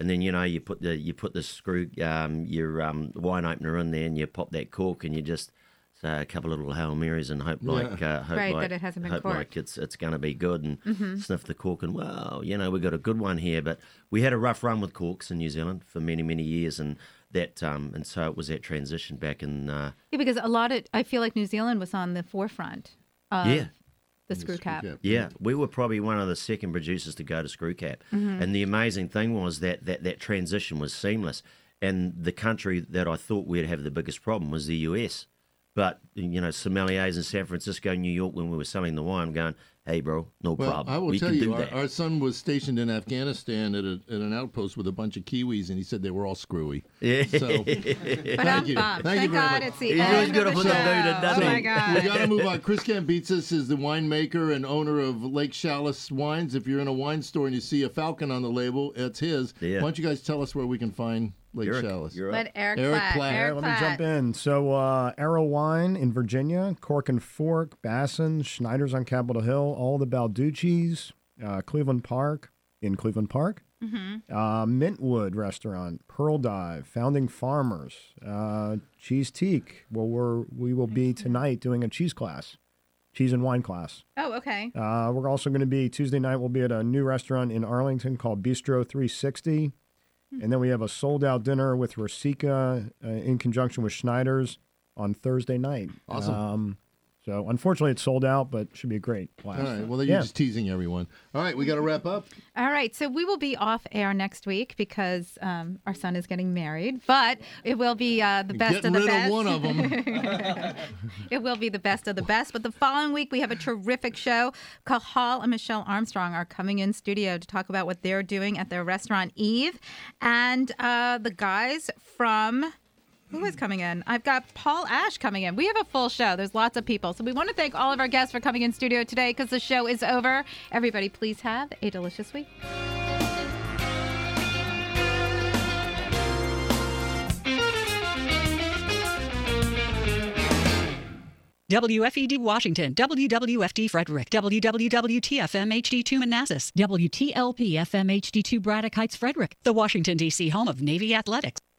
And then you put the screw your wine opener in there, and you pop that cork, and you just say a couple of little Hail Marys and hope that it hasn't been corked. Like it's going to be good, and sniff the cork, and wow, we got a good one here. But we had a rough run with corks in New Zealand for many, many years, and that and so it was that transition back in. Because I feel like New Zealand was on the forefront. Of the screw cap. Yeah, we were probably one of the second producers to go to screw cap. And the amazing thing was that transition was seamless. And the country that I thought we'd have the biggest problem was the US. But, sommeliers in San Francisco, New York, when we were selling the wine, going, hey, bro, no problem. I will we tell can you, do that. Our son was stationed in Afghanistan at an outpost with a bunch of Kiwis, and he said they were all screwy. Yeah. So, thank you. Thank God it's the He's end always of got to the put show. the mood in, doesn't Oh, he? my God. We got to move on. Chris Gambitsas is the winemaker and owner of Lake Chalice Wines. If you're in a wine store and you see a falcon on the label, it's his. Yeah. Why don't you guys tell us where we can find Lake Chalice? Let Eric Platt. Platt. Let me jump in. So Arrow Wine in Virginia, Cork and Fork, Bassin, Schneider's on Capitol Hill, all the Balducci's, Cleveland Park in Cleveland Park, Mintwood Restaurant, Pearl Dive, Founding Farmers, Cheese Teak. Well, we will be tonight doing a cheese class, cheese and wine class. Oh, okay. We're also going to be Tuesday night. We'll be at a new restaurant in Arlington called Bistro 360. And then we have a sold-out dinner with Rosica in conjunction with Schneider's on Thursday night. Awesome. So, unfortunately, it's sold out, but should be a great class. All right. Well, you're just teasing everyone. All right. We got to wrap up. All right. So we will be off air next week because our son is getting married, but it will be the best of the best. Getting rid of one of them. It will be the best of the best. But the following week, we have a terrific show. Cahal and Michelle Armstrong are coming in studio to talk about what they're doing at their restaurant, Eve. And the guys from... Who is coming in? I've got Paul Ash coming in. We have a full show. There's lots of people. So we want to thank all of our guests for coming in studio today because the show is over. Everybody, please have a delicious week. WFED Washington, WWFD Frederick, WWWTFM HD2 Manassas, WTLP FM HD2 Braddock Heights Frederick, the Washington, D.C. home of Navy Athletics.